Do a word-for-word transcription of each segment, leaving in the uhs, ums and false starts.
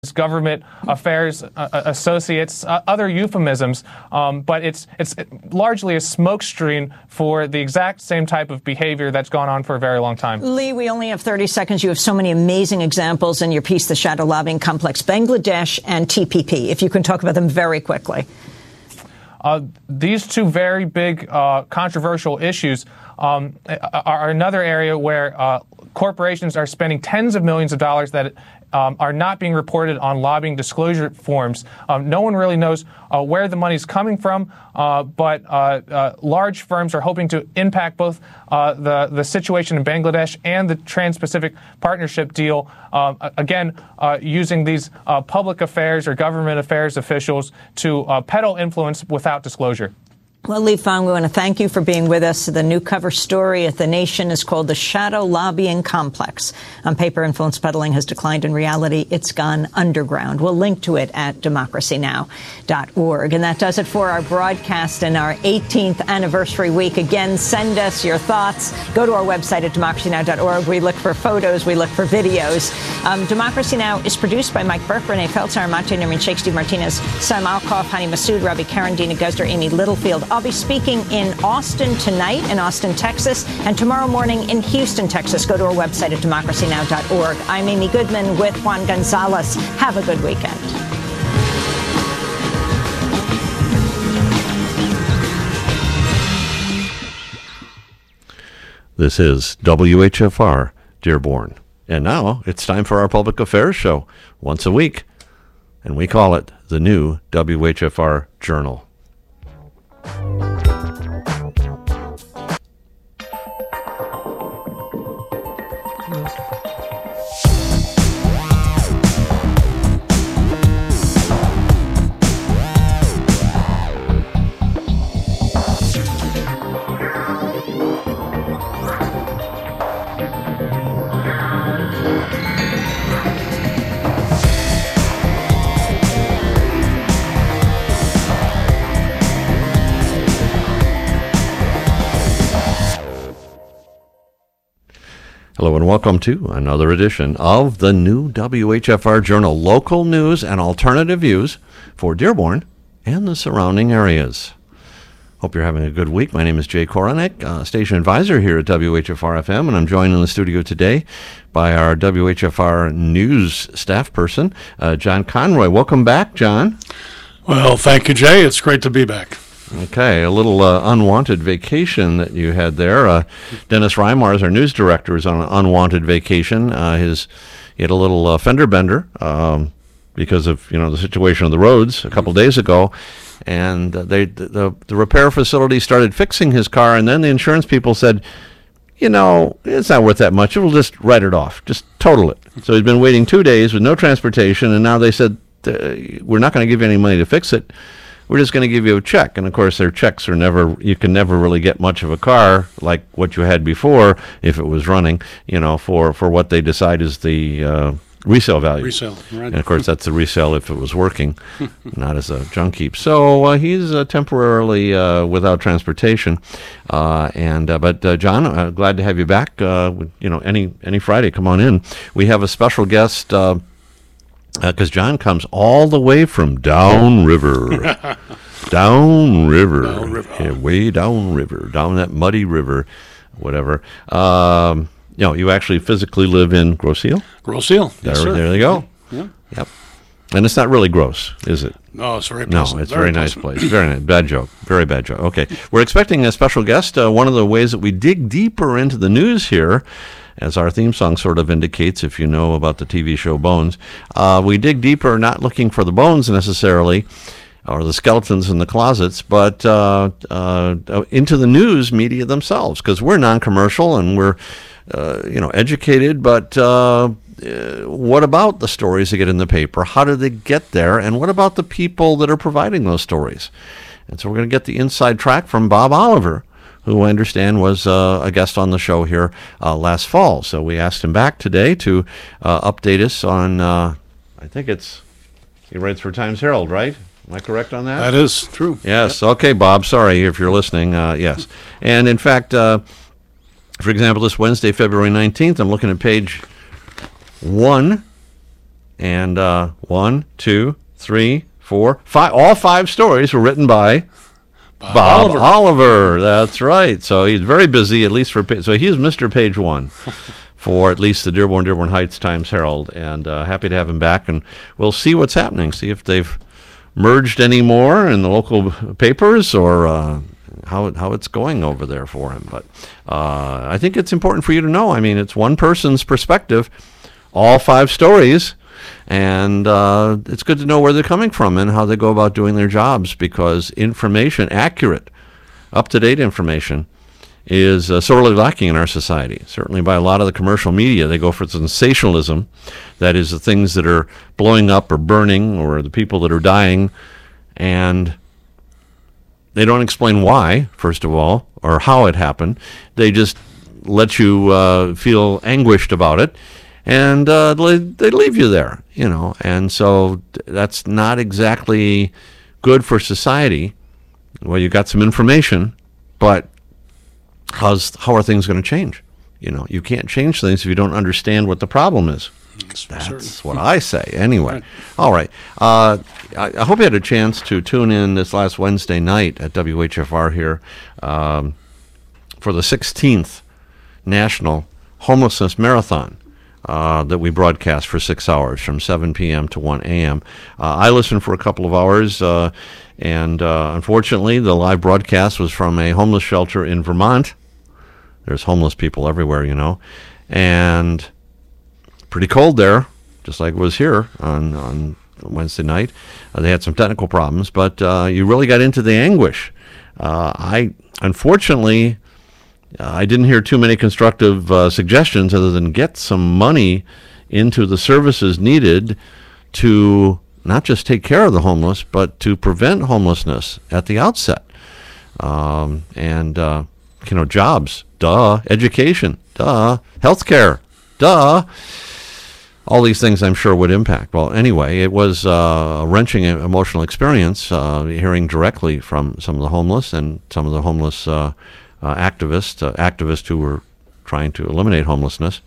government affairs uh, associates, uh, other euphemisms, um, but it's it's largely a smokescreen for the exact same type of behavior that's gone on for a very long time. Lee, we only have thirty seconds. You have so many amazing examples in your piece, The Shadow Lobbying Complex, Bangladesh and T P P. If you can talk about them very quickly. Uh, these two very big uh, controversial issues um, are another area where uh, corporations are spending tens of millions of dollars that Um, are not being reported on lobbying disclosure forms. Um, no one really knows uh, where the money's coming from, uh, but uh, uh, large firms are hoping to impact both uh, the, the situation in Bangladesh and the Trans-Pacific Partnership deal, uh, again, uh, using these uh, public affairs or government affairs officials to uh, peddle influence without disclosure. Well, Lee Fang, we want to thank you for being with us. The new cover story at The Nation is called The Shadow Lobbying Complex. On paper, influence peddling has declined. In reality, it's gone underground. We'll link to it at democracy now dot org. And that does it for our broadcast in our eighteenth anniversary week. Again, send us your thoughts. Go to our website at democracy now dot org. We look for photos. We look for videos. Um, Democracy Now! Is produced by Mike Burke, Renee Feltzer, Armante Nermin Sheikh, Steve Martinez, Sam Alkoff, Hani Massoud, Robbie Karen, Dina Guzder, Amy Littlefield. I'll be speaking in Austin tonight, in Austin, Texas, and tomorrow morning in Houston, Texas. Go to our website at democracy now dot org. I'm Amy Goodman with Juan Gonzalez. Have a good weekend. This is W H F R Dearborn. And now it's time for our public affairs show once a week. And we call it the new W H F R Journal. Hello and welcome to another edition of the new W H F R Journal, local news and alternative views for Dearborn and the surrounding areas. Hope you're having a good week. My name is Jay Koronek, uh, station advisor here at W H F R F M, and I'm joined in the studio today by our W H F R news staff person, uh, John Conroy. Welcome back, John. Well, thank you, Jay. It's great to be back. Okay, a little uh, unwanted vacation that you had there. Uh, Dennis Reimars, our news director, is on an unwanted vacation. Uh, his he had a little uh, fender bender um, because of you know the situation on the roads a couple days ago, and uh, they the the repair facility started fixing his car, and then the insurance people said, you know, it's not worth that much. We'll just write it off, just total it. So he's been waiting two days with no transportation, and now they said uh, we're not going to give you any money to fix it. We're just going to give you a check. And, of course, their checks are never, you can never really get much of a car like what you had before if it was running, you know, for, for what they decide is the uh, resale value. Resale, right. And, of course, that's the resale if it was working, not as a junk heap. So uh, he's uh, temporarily uh, without transportation. Uh, and uh, But, uh, John, uh, glad to have you back. Uh, you know, any, any Friday, come on in. We have a special guest uh because uh, John comes all the way from downriver, downriver, down river. Yeah, way downriver, down that muddy river, whatever. Um, you know, you actually physically live in Grosse Ile? Grosse Ile, There, yes, sir. there they go. Yeah. Yep. And it's not really gross, is it? No, it's very No, pleasant. it's a very, very nice place. Very nice. Bad joke. Very bad joke. Okay. We're expecting a special guest. Uh, one of the ways that we dig deeper into the news here, as our theme song sort of indicates, if you know about the T V show Bones, uh, we dig deeper, not looking for the bones necessarily, or the skeletons in the closets, but uh, uh, into the news media themselves, because we're non-commercial and we're, uh, you know, educated, but uh, uh, what about the stories that get in the paper? How do they get there? And what about the people that are providing those stories? And so we're going to get the inside track from Bob Oliver, who I understand was uh, a guest on the show here uh, last fall. So we asked him back today to uh, update us on, uh, I think it's, he writes for Times Herald, right? Am I correct on that? That is true. Yes. Yep. Okay, Bob. Sorry if you're listening. Uh, yes. And in fact, uh, for example, this Wednesday, February nineteenth, I'm looking at page one, And uh, one, two, three, four, five. All five stories were written by Bob, Bob Oliver. Oliver. That's right. So he's very busy, at least for so he's Mister Page One for at least the Dearborn Dearborn Heights Times Herald, and uh, happy to have him back. And we'll see what's happening. See if they've merged any more in the local papers, or uh, how how it's going over there for him. But uh, I think it's important for you to know. I mean, it's one person's perspective, all five stories. And uh, it's good to know where they're coming from and how they go about doing their jobs, because information, accurate, up-to-date information, is uh, sorely lacking in our society. Certainly by a lot of the commercial media, they go for sensationalism. That is, the things that are blowing up or burning, or the people that are dying, and they don't explain why, first of all, or how it happened. They just let you uh, feel anguished about it. And uh, they leave you there, you know, and so that's not exactly good for society. Well, you got some information, but how's how are things going to change? You know, you can't change things if you don't understand what the problem is. That's, that's what I say, anyway. Right. All right. Uh, I, I hope you had a chance to tune in this last Wednesday night at W H F R here um, for the sixteenth National Homelessness Marathon. Uh, that we broadcast for six hours from seven p.m. to one a.m. Uh, I listened for a couple of hours, uh, and uh, unfortunately, the live broadcast was from a homeless shelter in Vermont. There's homeless people everywhere, you know, and pretty cold there, just like it was here on, on Wednesday night. Uh, they had some technical problems, but uh, you really got into the anguish. Uh, I, unfortunately... Uh, I didn't hear too many constructive uh, suggestions other than get some money into the services needed to not just take care of the homeless, but to prevent homelessness at the outset. Um, and, uh, you know, jobs, duh, education, duh, healthcare, duh. All these things I'm sure would impact. Well, anyway, it was uh, a wrenching emotional experience uh, hearing directly from some of the homeless and some of the homeless uh Uh, activists, uh, activists who were trying to eliminate homelessness.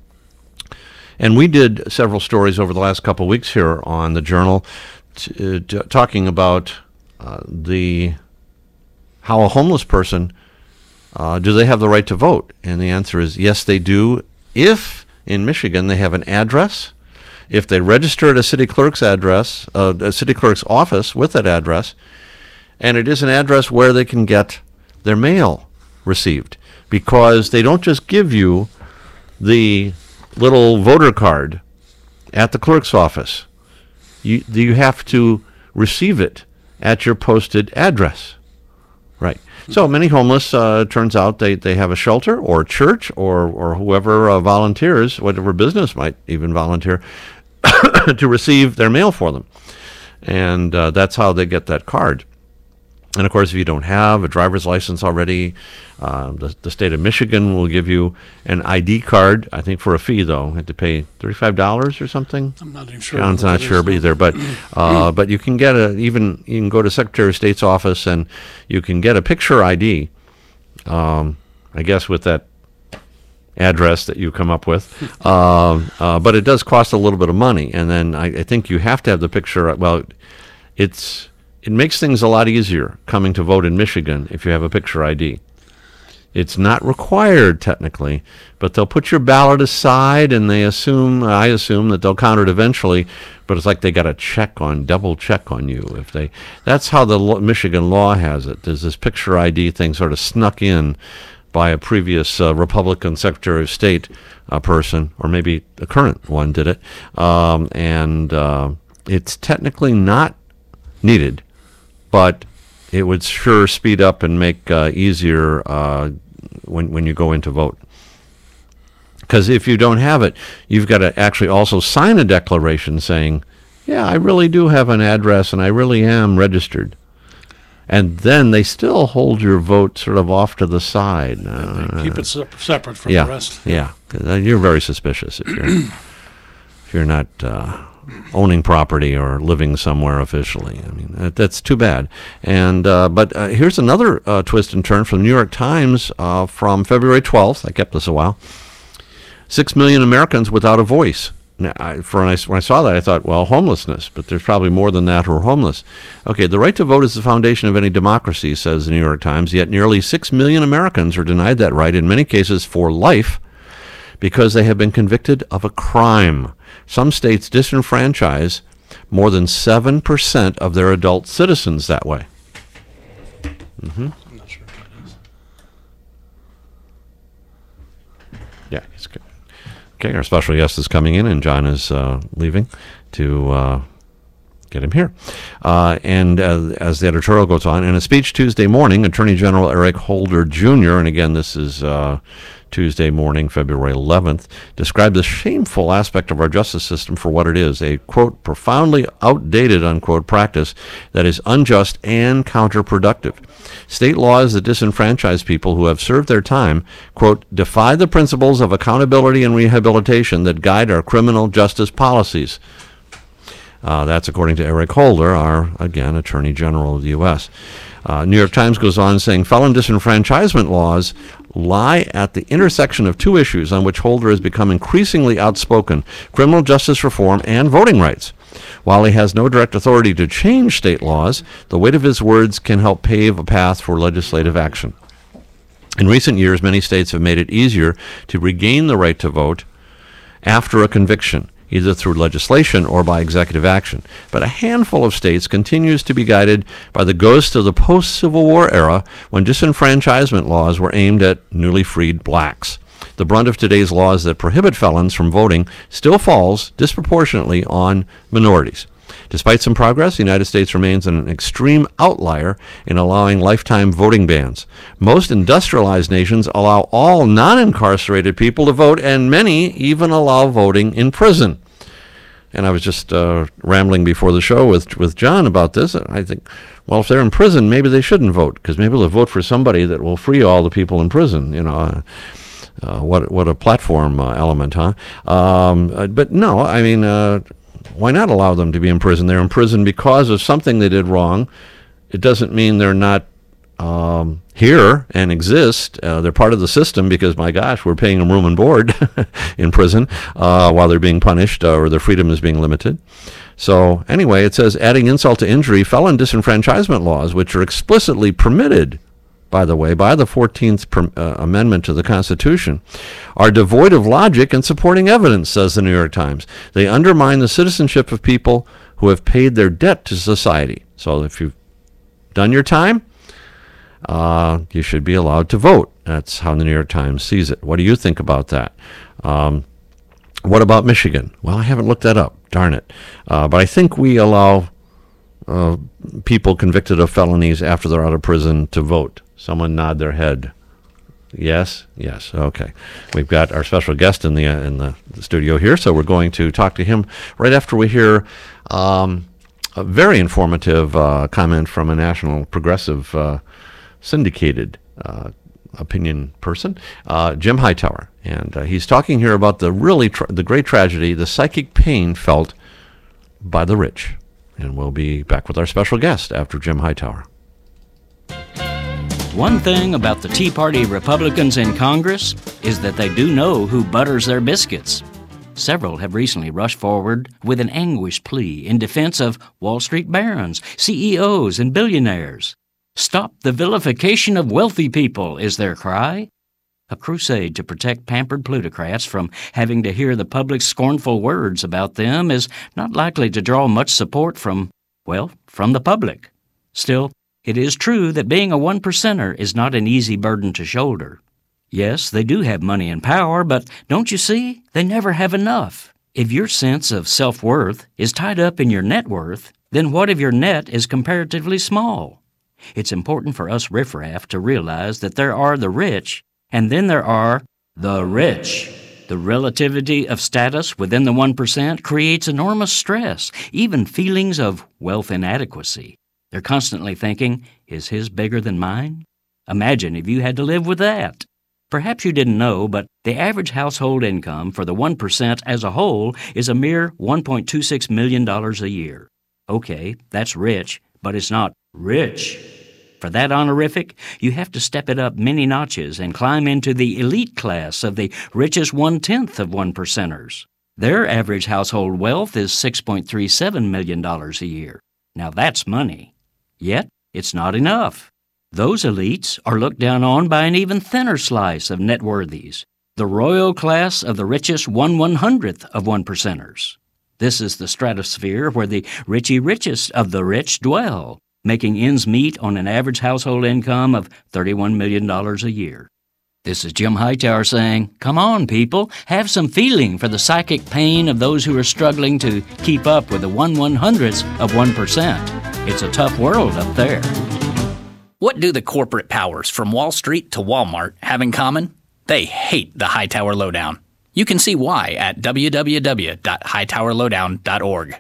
And we did several stories over the last couple of weeks here on the Journal t- uh, t- talking about uh, the how a homeless person, uh, do they have the right to vote? And the answer is yes, they do, if in Michigan they have an address, if they register at a city clerk's address, uh, a city clerk's office with that address, and it is an address where they can get their mail received, because they don't just give you the little voter card at the clerk's office. You you have to receive it at your posted address. Right. So many homeless, uh, turns out they, they have a shelter or a church or, or whoever uh, volunteers, whatever business might even volunteer, to receive their mail for them. And uh, that's how they get that card. And, of course, if you don't have a driver's license already, uh, the, the state of Michigan will give you an I D card, I think for a fee, though. You have to pay thirty-five dollars or something. I'm not even sure. John's not sure either. But uh, but you can get a, even, you can go to Secretary of State's office and you can get a picture I D, um, I guess with that address that you come up with. uh, uh, but it does cost a little bit of money. And then I, I think you have to have the picture, well, it's... It makes things a lot easier coming to vote in Michigan if you have a picture I D. It's not required technically, but they'll put your ballot aside and they assume, I assume that they'll count it eventually, but it's like they got a check on, double check on you. If they, that's how the lo- Michigan law has it. There's this picture I D thing sort of snuck in by a previous uh, Republican Secretary of State uh, person, or maybe the current one did it, um, and uh, it's technically not needed. But it would sure speed up and make uh, easier uh, when when you go in to vote. Because if you don't have it, you've got to actually also sign a declaration saying, yeah, I really do have an address and I really am registered. And then they still hold your vote sort of off to the side. Uh, keep it se- separate from yeah, the rest. Yeah, you're very suspicious if you're, if you're not... Uh, owning property or living somewhere officially. I mean, that, that's too bad. And uh, but uh, here's another uh, twist and turn from the New York Times uh, from February twelfth. I kept this a while. Six million Americans without a voice. Now, I, for when I, when I saw that, I thought, well, homelessness, but there's probably more than that who are homeless. Okay, the right to vote is the foundation of any democracy, says the New York Times, yet nearly six million Americans are denied that right, in many cases for life, because they have been convicted of a crime. Some states disenfranchise more than seven percent of their adult citizens that way. Mm-hmm. I'm not sure what it is. Yeah, it's good. Okay, our special guest is coming in, and John is uh, leaving to uh, get him here. Uh, and uh, as the editorial goes on, in a speech Tuesday morning, Attorney General Eric Holder Junior, and again, this is uh, Tuesday morning, February eleventh, described the shameful aspect of our justice system for what it is, a, quote, profoundly outdated, unquote, practice that is unjust and counterproductive. State laws that disenfranchise people who have served their time, quote, defy the principles of accountability and rehabilitation that guide our criminal justice policies. Uh, that's according to Eric Holder, our, again, Attorney General of the U S Uh, New York Times goes on saying felon disenfranchisement laws lie at the intersection of two issues on which Holder has become increasingly outspoken: criminal justice reform and voting rights. While he has no direct authority to change state laws, the weight of his words can help pave a path for legislative action. In recent years, many states have made it easier to regain the right to vote after a conviction, either through legislation or by executive action. But a handful of states continues to be guided by the ghost of the post-Civil War era, when disenfranchisement laws were aimed at newly freed blacks. The brunt of today's laws that prohibit felons from voting still falls disproportionately on minorities. Despite some progress, the United States remains an extreme outlier in allowing lifetime voting bans. Most industrialized nations allow all non-incarcerated people to vote, and many even allow voting in prison. And I was just uh, rambling before the show with with John about this. I think, well, if they're in prison, maybe they shouldn't vote, because maybe they'll vote for somebody that will free all the people in prison. You know, uh, uh, what what a platform uh, element, huh? Um, uh, but no, I mean, uh, why not allow them to be in prison? They're in prison because of something they did wrong. It doesn't mean they're not um, here and exist. Uh, they're part of the system because, my gosh, we're paying them room and board in prison uh, while they're being punished uh, or their freedom is being limited. So anyway, it says, adding insult to injury, felon disenfranchisement laws, which are explicitly permitted, by the way, by the fourteenth per, uh, Amendment to the Constitution, are devoid of logic and supporting evidence, says the New York Times. They undermine the citizenship of people who have paid their debt to society. So if you've done your time, uh, you should be allowed to vote. That's how the New York Times sees it. What do you think about that? Um, what about Michigan? Well, I haven't looked that up, darn it. Uh, but I think we allow uh, people convicted of felonies after they're out of prison to vote. Someone nod their head. Yes, yes, okay. We've got our special guest in the uh, in the, the studio here, so we're going to talk to him right after we hear um, a very informative uh, comment from a national progressive uh, syndicated uh, opinion person, uh, Jim Hightower, and uh, he's talking here about the really tra- the great tragedy, the psychic pain felt by the rich. And we'll be back with our special guest after Jim Hightower. One thing about the Tea Party Republicans in Congress is that they do know who butters their biscuits. Several have recently rushed forward with an anguished plea in defense of Wall Street barons, C E Os, and billionaires. Stop the vilification of wealthy people, is their cry. A crusade to protect pampered plutocrats from having to hear the public's scornful words about them is not likely to draw much support from, well, from the public. Still, it is true that being a one-percenter is not an easy burden to shoulder. Yes, they do have money and power, but don't you see? They never have enough. If your sense of self-worth is tied up in your net worth, then what if your net is comparatively small? It's important for us riffraff to realize that there are the rich, and then there are the rich. The relativity of status within the one percent creates enormous stress, even feelings of wealth inadequacy. They're constantly thinking, is his bigger than mine? Imagine if you had to live with that. Perhaps you didn't know, but the average household income for the one percent as a whole is a mere one point two six million dollars a year. Okay, that's rich, but it's not rich. For that honorific, you have to step it up many notches and climb into the elite class of the richest one-tenth of one-percenters. Their average household wealth is six point three seven million dollars a year. Now that's money. Yet, it's not enough. Those elites are looked down on by an even thinner slice of net worthies, the royal class of the richest one one-hundredth of one percenters. This is the stratosphere where the richy richest of the rich dwell, making ends meet on an average household income of thirty-one million dollars a year. This is Jim Hightower saying, come on, people, have some feeling for the psychic pain of those who are struggling to keep up with the one one-hundredths of one percent. It's a tough world up there. What do the corporate powers from Wall Street to Walmart have in common? They hate the Hightower Lowdown. You can see why at w w w dot hightower lowdown dot org.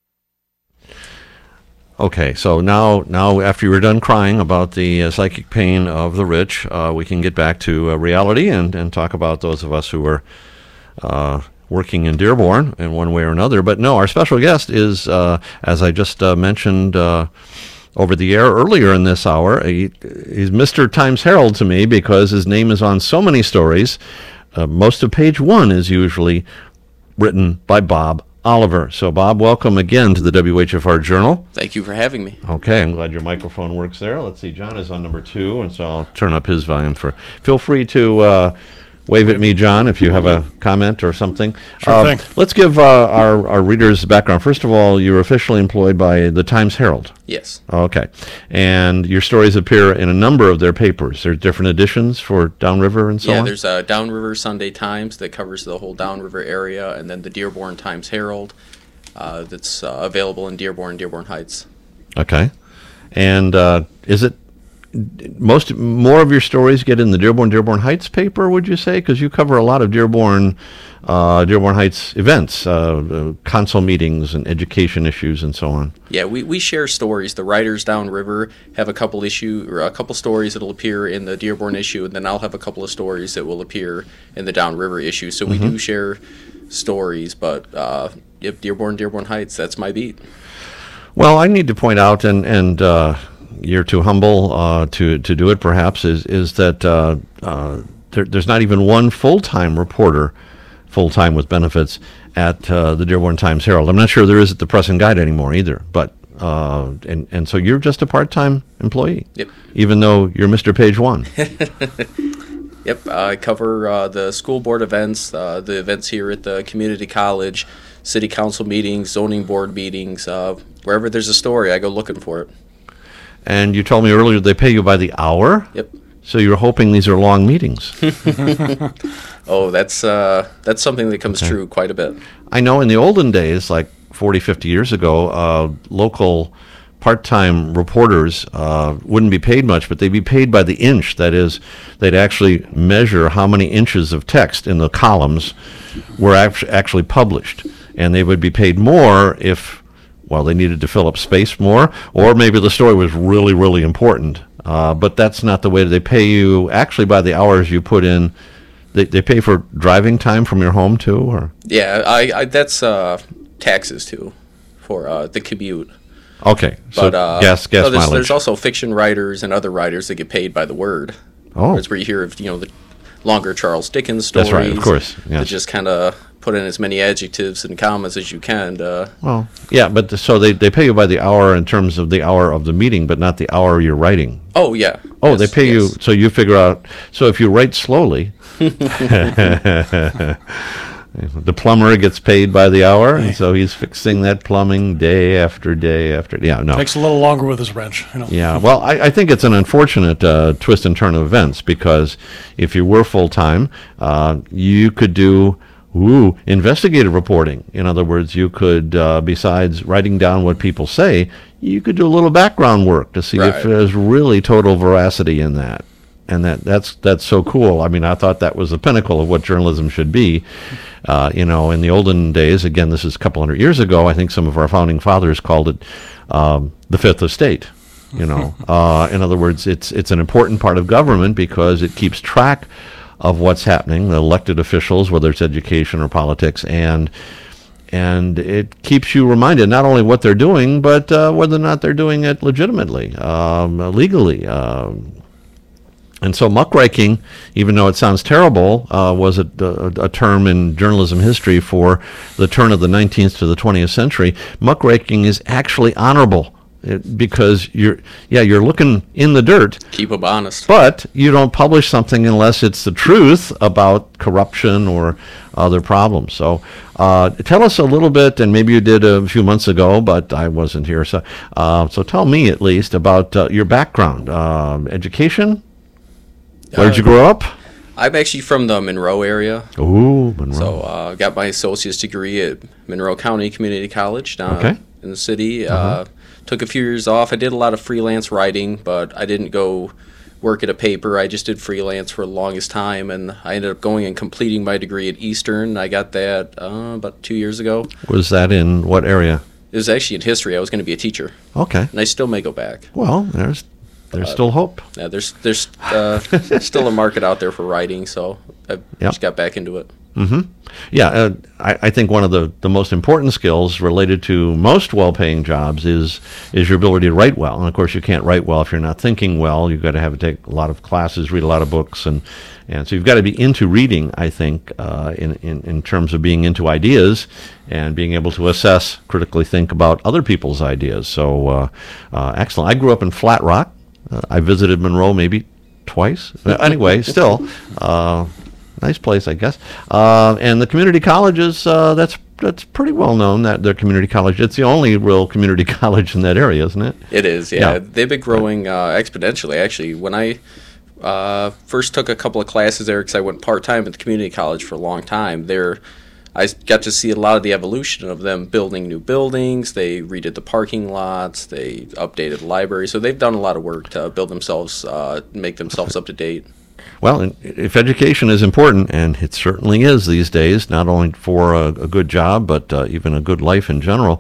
Okay, so now, now after you were done crying about the uh, psychic pain of the rich, uh, we can get back to uh, reality and, and talk about those of us who are uh, working in Dearborn in one way or another. But no, our special guest is, uh, as I just uh, mentioned uh, over the air earlier in this hour, he, he's Mister Times Herald to me because his name is on so many stories. Uh, most of page one is usually written by Bob Oliver. So, Bob, welcome again to the W H F R Journal. Thank you for having me. Okay, I'm glad your microphone works there. Let's see, John is on number two, and so I'll turn up his volume for. Feel free to uh, wave at me, John, if you have a comment or something. Sure uh, thing. Let's give uh, our, our readers background. First of all, you're officially employed by the Times Herald. Yes. Okay. And your stories appear in a number of their papers. There's different editions for Downriver and so yeah, on? Yeah, there's a Downriver Sunday Times that covers the whole Downriver area, and then the Dearborn Times Herald uh, that's uh, available in Dearborn, Dearborn Heights. Okay. And uh, is it most more of your stories get in the Dearborn, Dearborn Heights paper, would you say? Because you cover a lot of Dearborn, uh, Dearborn Heights events, uh, uh, council meetings and education issues and so on. Yeah, we, we share stories. The writers downriver have a couple issue or a couple stories that'll appear in the Dearborn issue, and then I'll have a couple of stories that will appear in the downriver issue. So we mm-hmm. do share stories, but uh, if Dearborn, Dearborn Heights, that's my beat. Well, I need to point out, and and uh, you're too humble uh, to to do it, perhaps, is is that uh, uh, there, there's not even one full-time reporter, full-time with benefits, at uh, the Dearborn Times Herald. I'm not sure there is at the Press and Guide anymore either, but uh, and and so you're just a part-time employee. Yep. Even though you're Mister Page One. Yep, I cover uh, the school board events, uh, the events here at the community college, city council meetings, zoning board meetings. Uh, wherever there's a story, I go looking for it. And you told me earlier they pay you by the hour? Yep. So you're hoping these are long meetings? Oh, that's uh, that's something that comes okay. true quite a bit. I know in the olden days, like forty, fifty years ago, uh, local part-time reporters uh, wouldn't be paid much, but they'd be paid by the inch. That is, they'd actually measure how many inches of text in the columns were act- actually published. And they would be paid more if, well, they needed to fill up space more, or maybe the story was really, really important. Uh, but that's not the way they pay you actually by the hours you put in. They, they pay for driving time from your home, too? Or Yeah, I, I that's uh, taxes, too, for uh, the commute. Okay, so but, uh, gas, gas no, there's, mileage. There's also fiction writers and other writers that get paid by the word. Oh. That's where you hear of, you know, the longer Charles Dickens stories. That's right, of course. Yes. That just kind of put in as many adjectives and commas as you can. To, well, yeah, but the, so they, they pay you by the hour in terms of the hour of the meeting, but not the hour you're writing. Oh, yeah. Oh, yes, they pay yes. you, so you figure out, so if you write slowly, the plumber gets paid by the hour, and so he's fixing that plumbing day after day after day. Yeah, no. Takes a little longer with his wrench. You know. Yeah, well, I, I think it's an unfortunate uh, twist and turn of events, because if you were full-time, uh, you could do ooh, investigative reporting. In other words, you could, uh, besides writing down what people say, you could do a little background work to see right. if there's really total veracity in that. And that that's that's so cool. I mean, I thought that was the pinnacle of what journalism should be. Uh, you know, in the olden days, again, this is a couple hundred years ago, I think some of our founding fathers called it um, the Fifth Estate. You know, uh, in other words, it's it's an important part of government because it keeps track of what's happening, the elected officials, whether it's education or politics, and and it keeps you reminded not only what they're doing, but uh, whether or not they're doing it legitimately, um, legally. Um, And so muckraking, even though it sounds terrible, uh, was a, a, a term in journalism history for the turn of the nineteenth to the twentieth century. Muckraking is actually honorable. It, because you're, yeah, you're looking in the dirt. Keep them honest. But you don't publish something unless it's the truth about corruption or other problems. So uh, tell us a little bit, and maybe you did a few months ago, but I wasn't here. So, uh, so tell me at least about uh, your background, uh, education. Where did you grow up? I'm actually from the Monroe area. Ooh, Monroe. So I uh, got my associate's degree at Monroe County Community College down okay. in the city. Uh-huh. Uh, took a few years off. I did a lot of freelance writing, but I didn't go work at a paper. I just did freelance for the longest time, and I ended up going and completing my degree at Eastern. I got that uh, about two years ago. Was that in what area? It was actually in history. I was going to be a teacher. Okay. And I still may go back. Well, there's there's uh, still hope. Yeah, there's there's uh, still a market out there for writing, so I yep. just got back into it. Mm-hmm. Yeah, uh, I, I think one of the, the most important skills related to most well-paying jobs is is your ability to write well. And of course, you can't write well if you're not thinking well. You've got to have to take a lot of classes, read a lot of books, and and so you've got to be into reading. I think uh, in, in in terms of being into ideas and being able to assess, critically think about other people's ideas. So uh, uh, excellent. I grew up in Flat Rock. Uh, I visited Monroe maybe twice. Anyway, still. Uh, Nice place, I guess. Uh, and the community colleges, uh, that's that's pretty well known, that they're community college. It's the only real community college in that area, isn't it? It is, yeah. yeah. They've been growing uh, exponentially, actually. When I uh, first took a couple of classes there, because I went part-time at the community college for a long time, there I got to see a lot of the evolution of them building new buildings. They redid the parking lots. They updated the library. So they've done a lot of work to build themselves, uh, make themselves up to date. Well, if education is important, and it certainly is these days, not only for a, a good job, but uh, even a good life in general,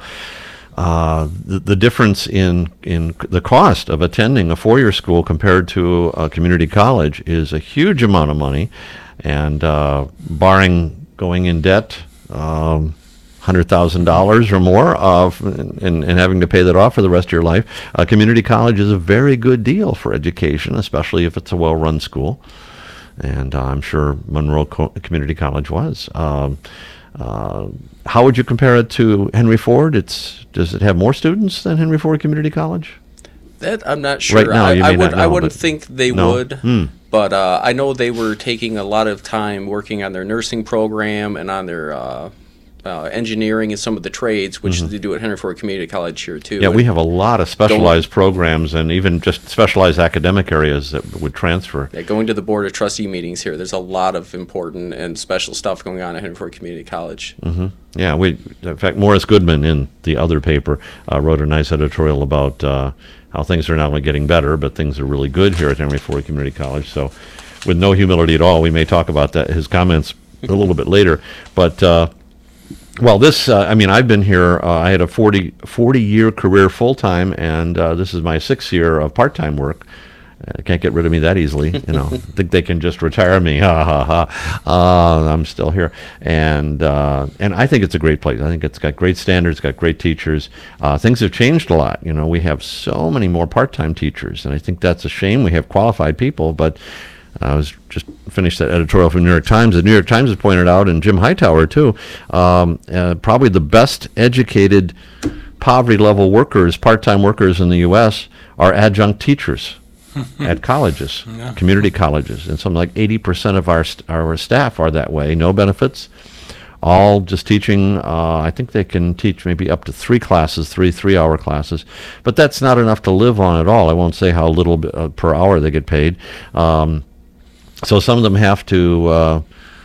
uh, the, the difference in, in the cost of attending a four-year school compared to a community college is a huge amount of money. And uh, barring going in debt, um, one hundred thousand dollars or more of, and, and having to pay that off for the rest of your life, a community college is a very good deal for education, especially if it's a well-run school. And uh, I'm sure Monroe Co- Community College was. Um, uh, how would you compare it to Henry Ford? It's does it have more students than Henry Ford Community College? That I'm not sure. Right now, I, you may I would. not know, I wouldn't but think they no. would. Hmm. But uh, I know they were taking a lot of time working on their nursing program and on their uh, uh, engineering and some of the trades, which mm-hmm. they do at Henry Ford Community College here too. Yeah, and we have a lot of specialized programs and even just specialized academic areas that would transfer. Yeah, going to the Board of Trustee meetings here, there's a lot of important and special stuff going on at Henry Ford Community College. Mm-hmm. Yeah, we. In fact, Morris Goodman in the other paper uh, wrote a nice editorial about uh, how things are not only getting better, but things are really good here at Henry Ford Community College. So, with no humility at all, we may talk about that his comments a little bit later. But uh, well, this uh, I mean, I've been here. Uh, I had a forty, forty year career full time, and uh, this is my sixth year of part time work. I can't get rid of me that easily, you know. I think they can just retire me. Ha ha ha. Uh, I'm still here, and uh, and I think it's a great place. I think it's got great standards, got great teachers. Uh, things have changed a lot. You know, we have so many more part-time teachers, and I think that's a shame. We have qualified people, but I was just finished that editorial from the New York Times. The New York Times has pointed out, and Jim Hightower too, um, uh, probably the best educated poverty-level workers, part-time workers in the U S are adjunct teachers. At colleges, yeah. community colleges, and something like eighty percent of our st- our staff are that way. No benefits, all just teaching. Uh, I think they can teach maybe up to three classes, three three-hour classes, but that's not enough to live on at all. I won't say how little b- uh, per hour they get paid. Um, so some of them have to uh,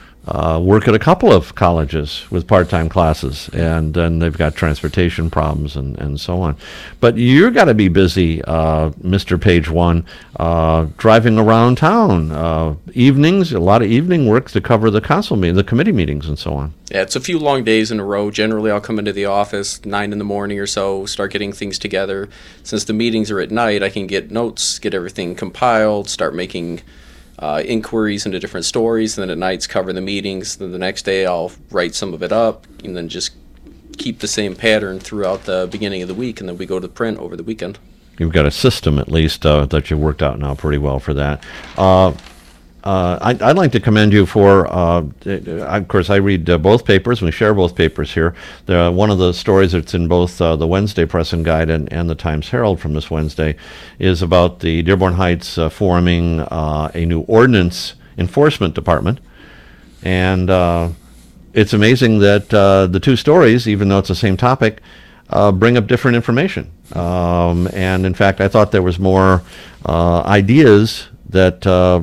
uh, work at a couple of colleges with part-time classes, and then they've got transportation problems and, and so on. But you've got to be busy, uh, Mister Page One, uh, driving around town, uh, evenings, a lot of evening work to cover the council meeting, the committee meetings, and so on. Yeah, it's a few long days in a row. Generally, I'll come into the office nine in the morning or so, start getting things together. Since the meetings are at night, I can get notes, get everything compiled, start making Uh, inquiries into different stories, and then at nights cover the meetings. Then the next day I'll write some of it up, and then just keep the same pattern throughout the beginning of the week, and then we go to print over the weekend. you've got a system at least uh, that you've worked out now pretty well for that. Uh, Uh, I'd, I'd like to commend you for, uh, of course, I read uh, both papers. We share both papers here. The, one of the stories that's in both uh, the Wednesday Press and Guide and, and the Times Herald from this Wednesday is about the Dearborn Heights uh, forming uh, a new ordinance enforcement department. And uh, it's amazing that uh, the two stories, even though it's the same topic, uh, bring up different information. Um, and in fact, I thought there was more uh, ideas that uh,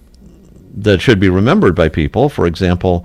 that should be remembered by people. For example,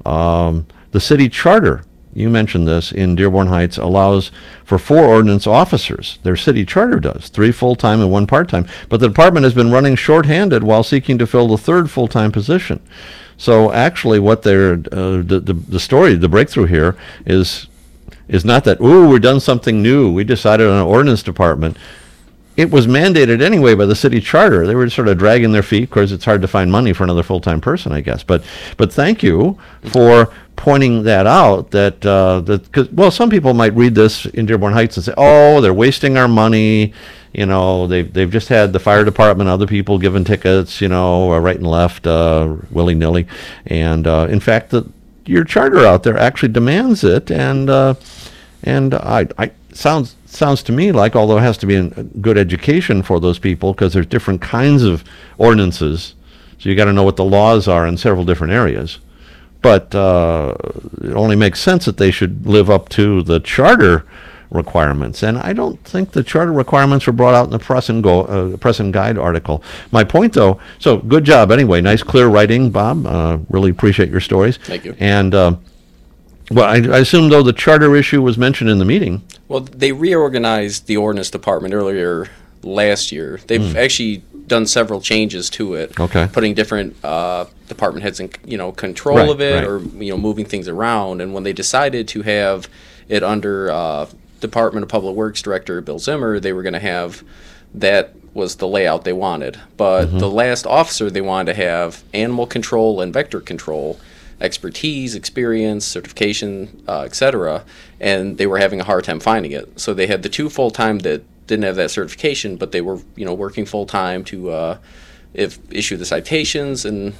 um, the city charter, you mentioned this, in Dearborn Heights allows for four ordinance officers. Their city charter does, three full-time and one part-time. But the department has been running short-handed while seeking to fill the third full-time position. So actually what they're, uh, the, the, the story, the breakthrough here is, is not that, ooh, we've done something new, we decided on an ordinance department. It was mandated anyway by the city charter. They were sort of dragging their feet. Of course, it's hard to find money for another full-time person, I guess. But but thank you for pointing that out. That uh, that cause, well, some people might read this in Dearborn Heights and say, "Oh, they're wasting our money." You know, they've they've just had the fire department, other people giving tickets, you know, uh, right and left, uh, willy nilly. And uh, in fact, the, your charter out there actually demands it. And uh, and I I sounds. Sounds to me like, although it has to be a good education for those people because there's different kinds of ordinances, so you got to know what the laws are in several different areas. But uh, it only makes sense that they should live up to the charter requirements. And I don't think the charter requirements were brought out in the Press and, Go, uh, Press and Guide article. My point, though, so good job anyway. Nice, clear writing, Bob. Uh, really appreciate your stories. Thank you. And uh, well, I, I assume, though, the charter issue was mentioned in the meeting. Well, they reorganized the ordinance department earlier last year. They've mm. actually done several changes to it. Okay. Putting different uh, department heads in, you know, control right, of it, right. or you know, moving things around. And when they decided to have it under uh, Department of Public Works Director Bill Zimmer, they were going to have that was the layout they wanted. But mm-hmm. the last officer they wanted to have animal control and vector control. Expertise, experience, certification, uh, et cetera, and they were having a hard time finding it. So they had the two full-time that didn't have that certification, but they were, you know, working full-time to uh, if issue the citations, and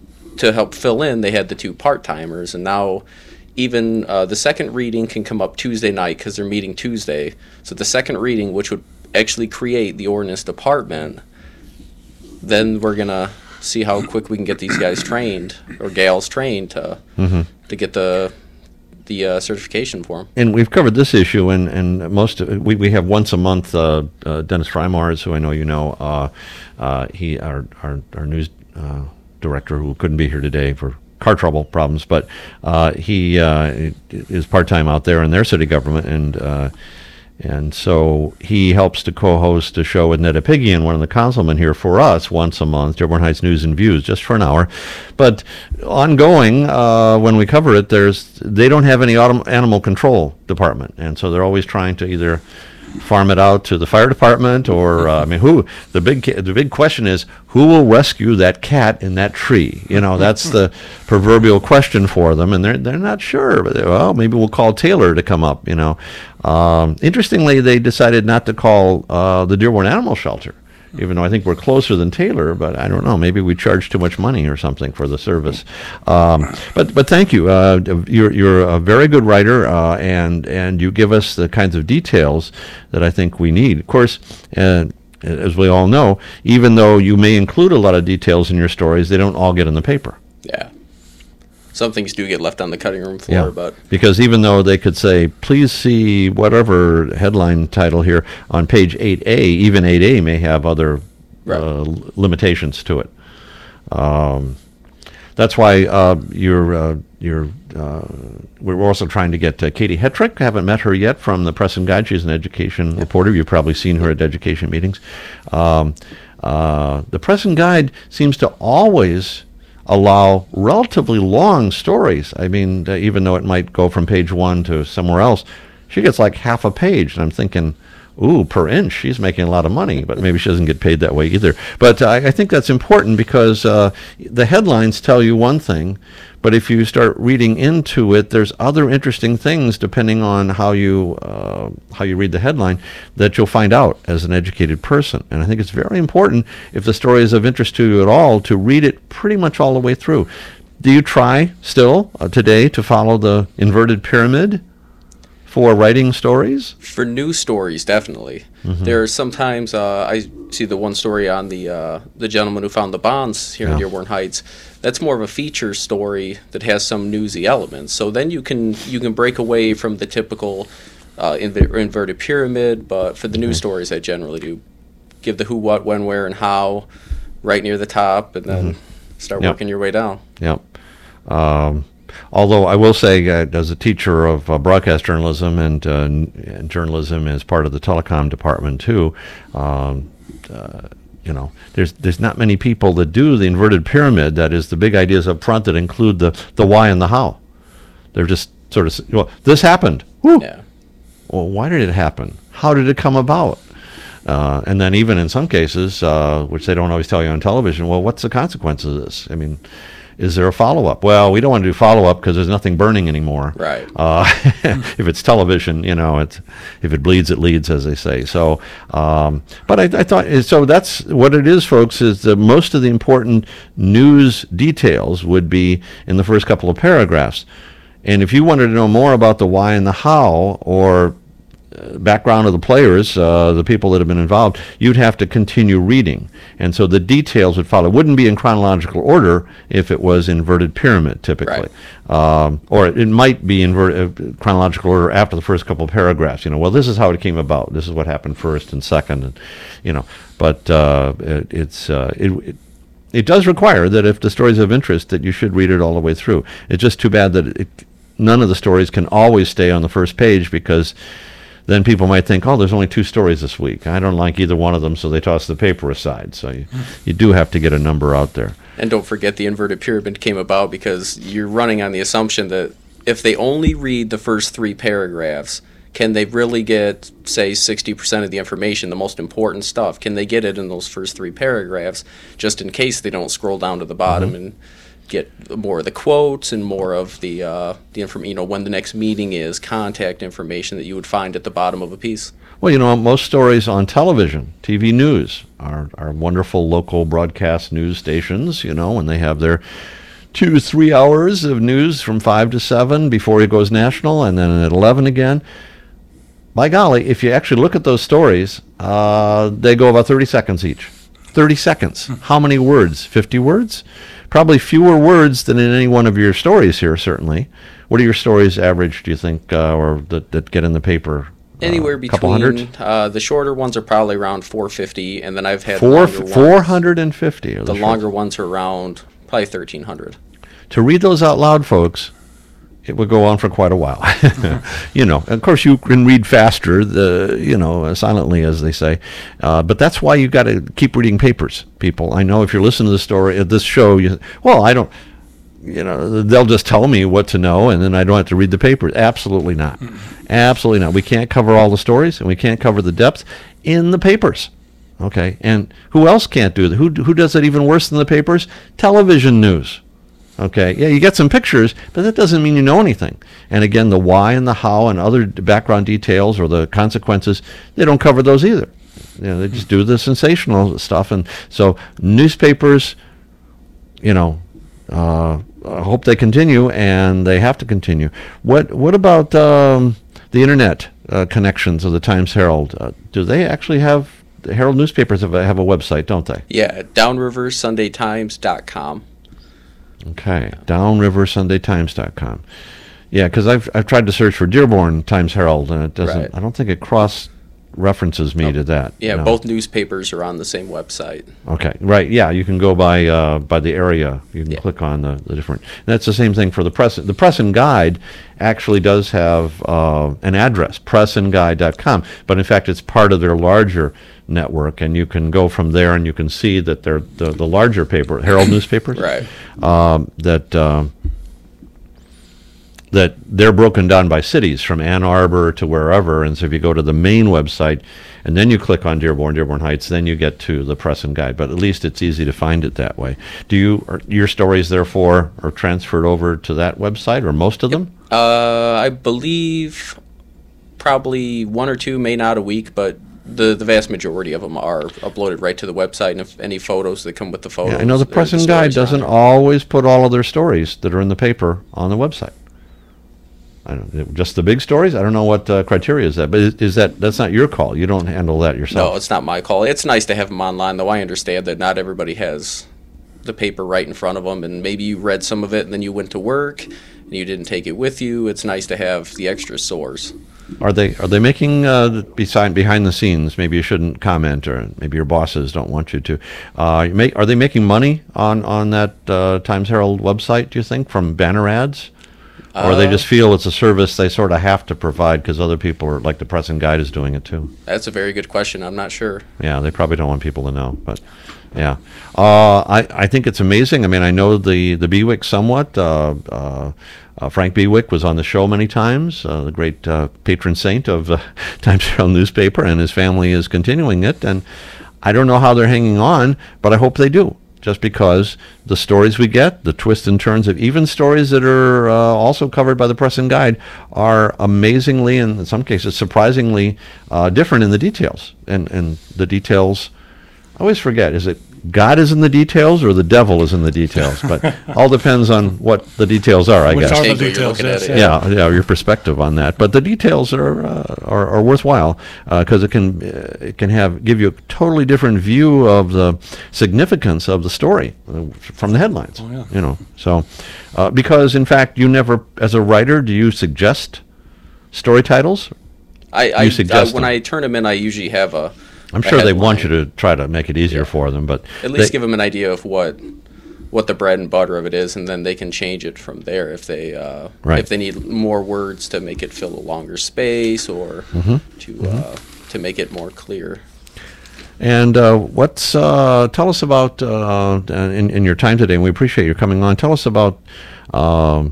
to help fill in, they had the two part-timers. And now even uh, the second reading can come up Tuesday night because they're meeting Tuesday. So the second reading, which would actually create the ordinance department, then we're gonna see how quick we can get these guys trained or gals trained to mm-hmm. to get the the uh, certification for them. And we've covered this issue, and and most of, we we have once a month uh, uh, Dennis Freimars, who I know you know. Uh, uh, he our our, our news uh, director, who couldn't be here today for car trouble problems, but uh, he uh, is part time out there in their city government, and. Uh, And so he helps to co-host a show with Ned Apigian, one of the councilmen here, for us once a month, Dearborn Heights News and Views, just for an hour. But ongoing, uh, when we cover it, there's they don't have any autom- animal control department, and so they're always trying to either farm it out to the fire department, or uh, I mean, who the big the big question is, who will rescue that cat in that tree? You know, that's the proverbial question for them, and they're they're not sure. But well, maybe we'll call Taylor to come up. You know, um, interestingly, they decided not to call uh, the Dearborn Animal Shelter, even though I think we're closer than Taylor, but I don't know. Maybe we charge too much money or something for the service. Um, but but thank you. Uh, you're you're a very good writer, uh, and and you give us the kinds of details that I think we need. Of course, uh, as we all know, even though you may include a lot of details in your stories, they don't all get in the paper. Yeah. Some things do get left on the cutting room floor, yeah. but because even though they could say, please see whatever headline title here on page eight A, even eight A may have other right. uh, limitations to it. Um, that's why uh, you're, uh, you're, uh, we're also trying to get uh, Katie Hetrick. Haven't met her yet from the Press and Guide. She's an education yeah. reporter. You've probably seen her at education meetings. Um, uh, the Press and Guide seems to always allow relatively long stories. I mean, uh, even though it might go from page one to somewhere else, she gets like half a page. And I'm thinking, ooh, per inch, she's making a lot of money, but maybe she doesn't get paid that way either. But uh, I think that's important because uh, the headlines tell you one thing, but if you start reading into it, there's other interesting things depending on how you uh, how you read the headline that you'll find out as an educated person. And I think it's very important, if the story is of interest to you at all, to read it pretty much all the way through. Do you try still uh, today to follow the inverted pyramid for writing stories? For news stories, definitely. Mm-hmm. There are sometimes uh, I see the one story on the uh, the gentleman who found the bonds here Yeah. in Dearborn Heights. That's more of a feature story that has some newsy elements. So then you can you can break away from the typical uh, inver- inverted pyramid. But for the news Mm-hmm. stories, I generally do give the who, what, when, where, and how right near the top, and then Mm-hmm. start Yep. working your way down. Yep. Um, although I will say, uh, as a teacher of uh, broadcast journalism and, uh, n- and journalism as part of the telecom department too, um, uh, you know, there's there's not many people that do the inverted pyramid. That is the big ideas up front that include the the why and the how. They're just sort of, well, this happened. Woo. Yeah. Well, why did it happen? How did it come about? Uh, and then even in some cases, uh, which they don't always tell you on television, well, what's the consequence of this? I mean, is there a follow-up? Well, we don't want to do follow-up because there's nothing burning anymore. Right. Uh, if it's television, you know, it's, if it bleeds, it leads, as they say. So, um, but I, I thought, so that's what it is, folks, is that most of the important news details would be in the first couple of paragraphs. And if you wanted to know more about the why and the how, or background of the players, uh, the people that have been involved, you'd have to continue reading. And so the details would follow. It wouldn't be in chronological order if it was inverted pyramid, typically. Right. Um, or it might be in uh, chronological order after the first couple of paragraphs. You know, well, this is how it came about. This is what happened first and second, and, you know. But uh, it, it's uh, it, it it does require that if the story's of interest, that you should read it all the way through. It's just too bad that it, none of the stories can always stay on the first page, because then people might think, oh, there's only two stories this week. I don't like either one of them, so they toss the paper aside. So you, you do have to get a number out there. And don't forget the inverted pyramid came about because you're running on the assumption that if they only read the first three paragraphs, can they really get, say, sixty percent of the information, the most important stuff? Can they get it in those first three paragraphs, just in case they don't scroll down to the bottom mm-hmm. and get more of the quotes and more of the uh, the inform- you know, when the next meeting is, contact information that you would find at the bottom of a piece. Well, you know, most stories on television, T V news, are, are wonderful local broadcast news stations, you know, and they have their two, three hours of news from five to seven before it goes national, and then at eleven again. By golly, if you actually look at those stories, uh, they go about thirty seconds each. thirty seconds. How many words? fifty words? Probably fewer words than in any one of your stories here, certainly. What are your stories average, do you think, uh, or that, that get in the paper? Anywhere uh, couple between, hundred? uh, the shorter ones are probably around four fifty, and then I've had Four, longer ones. four hundred fifty. The longer ones are around probably thirteen hundred. To read those out loud, folks, it would go on for quite a while. You know, of course, you can read faster, the you know, silently, as they say. Uh, but that's why you got to keep reading papers, people. I know if you're listening to the story, uh, this show, you, well, I don't, you know, they'll just tell me what to know, and then I don't have to read the papers. Absolutely not. Absolutely not. We can't cover all the stories, and we can't cover the depth in the papers. Okay, and who else can't do that? Who who does it even worse than the papers? Television news. Okay, yeah, you get some pictures, but that doesn't mean you know anything. And again, the why and the how and other background details or the consequences, they don't cover those either. You know, they just do the sensational stuff. And so newspapers, you know, uh, I hope they continue, and they have to continue. What what about um, the internet uh, connections of the Times Herald? Uh, do they actually have, the Herald newspapers have a, have a website, don't they? Yeah, downriver sunday times dot com. Okay, downriver sunday times dot com. Yeah, because I've I've tried to search for Dearborn Times Herald, and it doesn't. Right. I don't think it cross references me Oh, to that. Yeah, no. both newspapers are on the same website. Okay, right. Yeah, you can go by uh, by the area. You can Yeah. click on the, the different. And that's the same thing for the press. The Press and Guide actually does have uh, an address, press and guide dot com, but in fact, it's part of their larger network, and you can go from there, and you can see that they're the, the larger paper, Herald newspapers, Right. um, that um, that they're broken down by cities from Ann Arbor to wherever. And so if you go to the main website and then you click on Dearborn, Dearborn Heights, then you get to the Press and Guide. But at least it's easy to find it that way. Do you, are your stories therefore are transferred over to that website, or most of them? Uh, I believe probably one or two, may not a week, but the, the vast majority of them are uploaded right to the website, and if any photos that come with the photos. Yeah, I know the Press and Guide doesn't always put all of their stories that are in the paper on the website. I don't, just the big stories? I don't know what uh, criteria is that, but is, is that, that's not your call? You don't handle that yourself? No, it's not my call. It's nice to have them online, though I understand that not everybody has the paper right in front of them, and maybe you read some of it and then you went to work and you didn't take it with you. It's nice to have the extra source. Are they are they making uh, beside behind the scenes? Maybe you shouldn't comment, or maybe your bosses don't want you to. Uh, make, are they making money on on that uh, Times Herald website? Do you think from banner ads, or they just feel it's a service they sort of have to provide because other people are, like the Press and Guide is doing it too? That's a very good question. I'm not sure. Yeah, they probably don't want people to know, but yeah, uh, I I think it's amazing. I mean, I know the the Bewick somewhat. Uh, uh, Uh, Frank Bewick was on the show many times, uh, the great uh, patron saint of the Times Herald newspaper, and his family is continuing it. And I don't know how they're hanging on, but I hope they do, just because the stories we get, the twists and turns of even stories that are uh, also covered by the Press and Guide, are amazingly, and in some cases surprisingly, uh, different in the details. And, and the details, I always forget, is it God is in the details or the devil is in the details? But all depends on what the details are, I Which guess. are the Angle you're details, looking at yes, it. Yeah, yeah, your perspective on that. But the details are uh, are, are worthwhile because it can uh, it can have give you a totally different view of the significance of the story uh, from the headlines. Oh, yeah. You know, so uh, because in fact you never, as a writer, do you suggest story titles? I, I, You suggest I when them. I turn them in, I usually have a. I'm a sure they want you headline. to try to make it easier Yeah. for them, but At least they- give them an idea of what what the bread and butter of it is, and then they can change it from there if they uh, Right. if they need more words to make it fill a longer space or Mm-hmm. to uh, to make it more clear. And uh, what's uh, tell us about uh, in in your time today, and we appreciate you coming on. Tell us about um,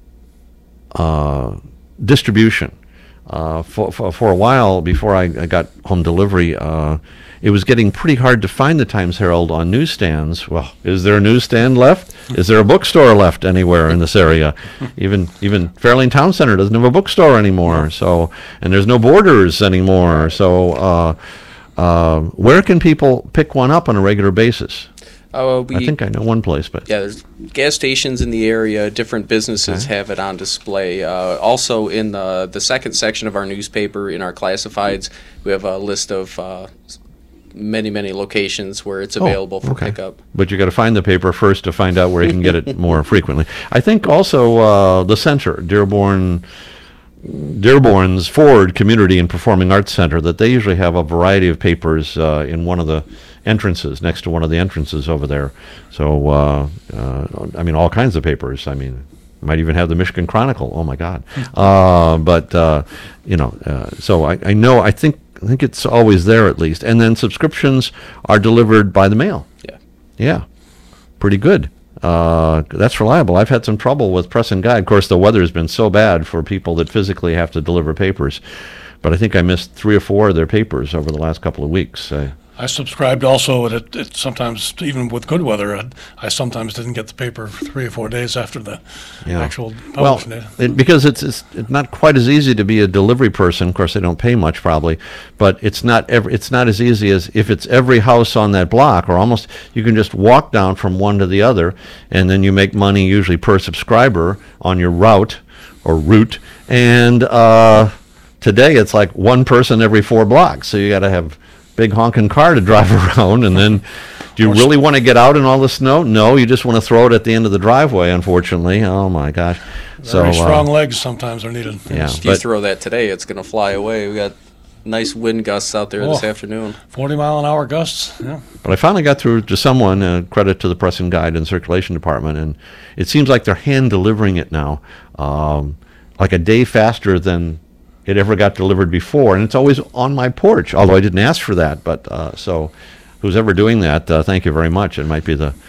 uh, distribution. Uh, for, for for a while before I, I got home delivery, uh, it was getting pretty hard to find the Times Herald on newsstands. Well, is there a newsstand left? Is there a bookstore left anywhere in this area? Even even Fairlane Town Center doesn't have a bookstore anymore. So, and there's no Borders anymore. So, uh, uh, where can people pick one up on a regular basis? Uh, we, I think I know one place, but Yeah, there's gas stations in the area. Different businesses Okay. have it on display. Uh, also, in the the second section of our newspaper, in our classifieds, we have a list of uh, s- many many locations where it's available for Oh, okay. pickup. But you got to find the paper first to find out where you can get it more frequently. I think also uh, the center, Dearborn, Dearborn's Ford Community and Performing Arts Center, that they usually have a variety of papers uh, in one of the entrances, next to one of the entrances over there. So, uh, uh, I mean, all kinds of papers. I mean, might even have the Michigan Chronicle. Oh my God! Uh, but uh, you know, uh, so I, I know. I think I think it's always there at least. And then subscriptions are delivered by the mail. Yeah. Yeah, pretty good. Uh, that's reliable. I've had some trouble with Press and Guide. Of course, the weather's been so bad for people that physically have to deliver papers. But I think I missed three or four of their papers over the last couple of weeks. Uh, I subscribed also, and it, it sometimes, even with good weather, I, I sometimes didn't get the paper for three or four days after the Yeah. actual Well, publishing date. it, because it's, it's it's not quite as easy to be a delivery person. Of course, they don't pay much probably, but it's not every, it's not as easy as if it's every house on that block, or almost you can just walk down from one to the other, and then you make money usually per subscriber on your route or route. And uh, today it's like one person every four blocks, so you got to have big honking car to drive around, and then do you really want to get out in all the snow? No, you just want to throw it at the end of the driveway, unfortunately. Oh my gosh. So Very strong uh, legs sometimes are needed. yeah, If you but throw that today, it's going to fly away. We got nice wind gusts out there this Oh. afternoon. forty mile an hour gusts. Yeah. but I finally got through to someone, uh, credit to the Press and Guide and Circulation Department, and it seems like they're hand delivering it now, um, like a day faster than it ever got delivered before, and it's always on my porch, although I didn't ask for that. But uh, so who's ever doing that, uh, thank you very much. It might be the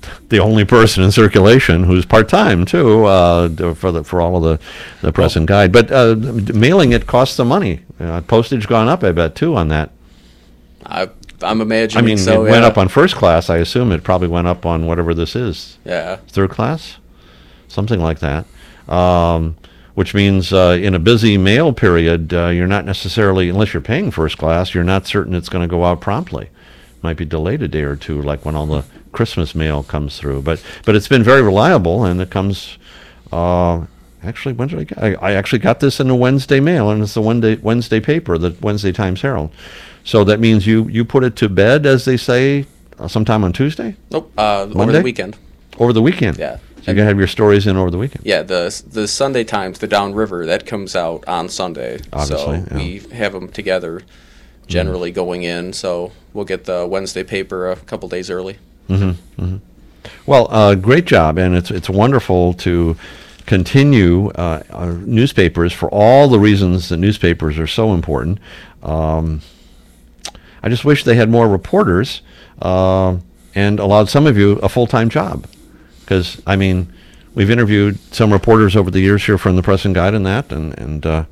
the only person in circulation who's part-time too, uh, for the for all of the, the press and guide. But uh, mailing it costs some money. Uh, postage gone up, I bet, too, on that. I, I'm imagining I mean, so, it went yeah. up on first class. I assume it probably went up on whatever this is. Yeah. Third class? Something like that. Um, which means uh, in a busy mail period, uh, you're not necessarily, unless you're paying first class, you're not certain it's going to go out promptly. Might be delayed a day or two, like when all the Christmas mail comes through. But but it's been very reliable, and it comes. Uh, actually, when did I get? I, I actually got this in the Wednesday mail, and it's the Wednesday Wednesday paper, the Wednesday Times Herald. So that means you you put it to bed, as they say, uh, sometime on Tuesday. Nope. Uh, over Monday? the weekend. Over the weekend. Yeah. So you're gonna have your stories in over the weekend. Yeah, the the Sunday Times, the Downriver, that comes out on Sunday. Obviously, so yeah. we have them together, generally mm. going in. So we'll get the Wednesday paper a couple days early. Mm-hmm, mm-hmm. Well, uh, great job, and it's it's wonderful to continue uh, our newspapers for all the reasons that newspapers are so important. Um, I just wish they had more reporters uh, and allowed some of you a full-time job. Because, I mean, we've interviewed some reporters over the years here from the Press and Guide and that, and, and uh,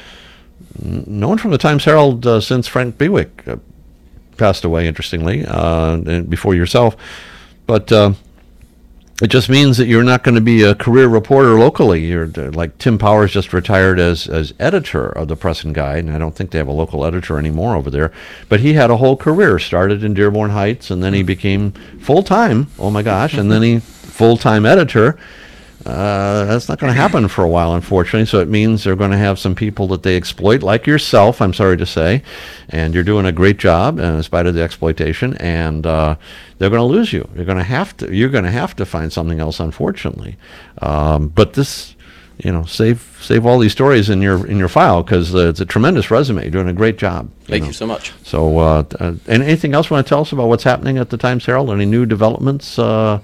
no one from the Times Herald uh, since Frank Bewick uh, passed away, interestingly, uh, and before yourself. But uh, it just means that you're not going to be a career reporter locally. You're uh, like Tim Powers just retired as, as editor of the Press and Guide, and I don't think they have a local editor anymore over there. But he had a whole career, started in Dearborn Heights, and then he became full-time, oh my gosh, and then he full-time editor. Uh, that's not going to happen for a while, unfortunately, so it means they're going to have some people that they exploit, like yourself, I'm sorry to say, and you're doing a great job uh, in spite of the exploitation, and uh, they're going to lose you. You're going to have to. You're going to have to find something else, unfortunately. Um, but this, you know, save save all these stories in your in your file, because uh, it's a tremendous resume. You're doing a great job. Thank you know. you so much. So, uh, uh, and anything else you want to tell us about what's happening at the Times Herald? Any new developments? Uh,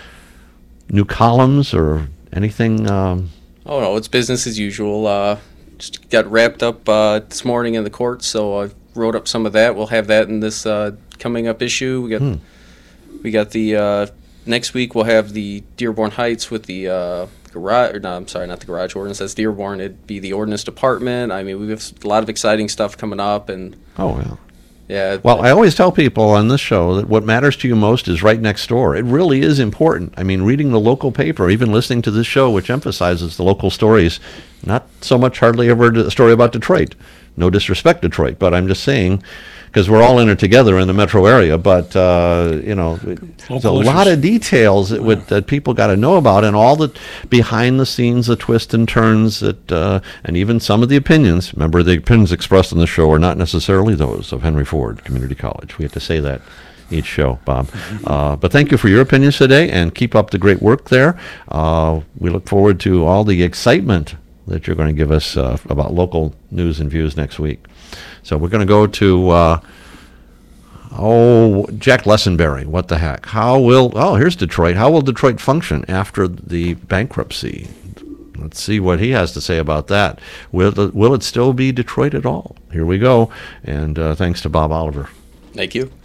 new columns or anything? Um, oh no, it's business as usual. Uh, just got wrapped up uh, this morning in the courts, so I wrote up some of that. We'll have that in this uh, coming up issue. We got hmm. we got the uh, next week. We'll have the Dearborn Heights with the uh, garage. Or no, I'm sorry, not the garage ordinance. That's Dearborn. It'd be the ordinance department. I mean, we have a lot of exciting stuff coming up, and oh yeah. Yeah. Well, I always tell people on this show that what matters to you most is right next door. It really is important. I mean, reading the local paper, even listening to this show, which emphasizes the local stories, not so much hardly ever a story about Detroit. No disrespect, Detroit, but I'm just saying, because we're all in it together in the metro area, but, uh, you know, there's a lot of details that, would, that people got to know about, and all the behind the scenes, the twists and turns, that, uh, and even some of the opinions. Remember, the opinions expressed on the show are not necessarily those of Henry Ford Community College. We have to say that each show, Bob. Uh, but thank you for your opinions today, and keep up the great work there. Uh, we look forward to all the excitement that you're going to give us uh, about local news and views next week. So we're going to go to, uh, oh, Jack Lessenberry. What the heck? How will, oh, here's Detroit. How will Detroit function after the bankruptcy? Let's see what he has to say about that. Will, will it still be Detroit at all? Here we go. And uh, thanks to Bob Oliver. Thank you.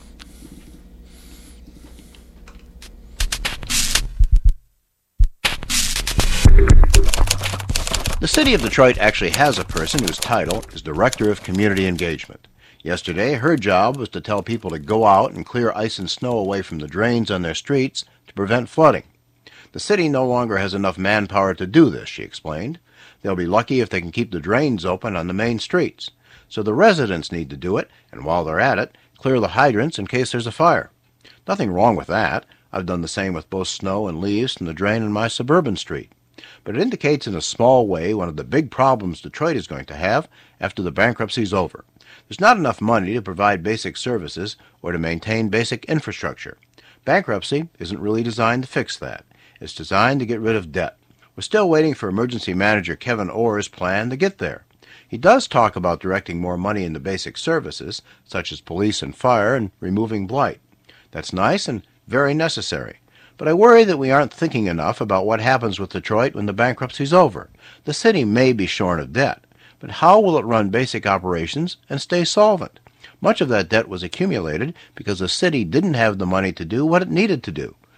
The city of Detroit actually has a person whose title is Director of Community Engagement. Yesterday, her job was to tell people to go out and clear ice and snow away from the drains on their streets to prevent flooding. The city no longer has enough manpower to do this, she explained. They'll be lucky if they can keep the drains open on the main streets. So the residents need to do it, and while they're at it, clear the hydrants in case there's a fire. Nothing wrong with that. I've done the same with both snow and leaves from the drain in my suburban street. But it indicates in a small way one of the big problems Detroit is going to have after the bankruptcy is over. There's not enough money to provide basic services or to maintain basic infrastructure. Bankruptcy isn't really designed to fix that. It's designed to get rid of debt. We're still waiting for emergency manager Kevin Orr's plan to get there. He does talk about directing more money into basic services, such as police and fire, and removing blight. That's nice and very necessary. But I worry that we aren't thinking enough about what happens with Detroit when the bankruptcy's over. The city may be shorn of debt, but how will it run basic operations and stay solvent? Much of that debt was accumulated because the city didn't have the money to do what it needed to do.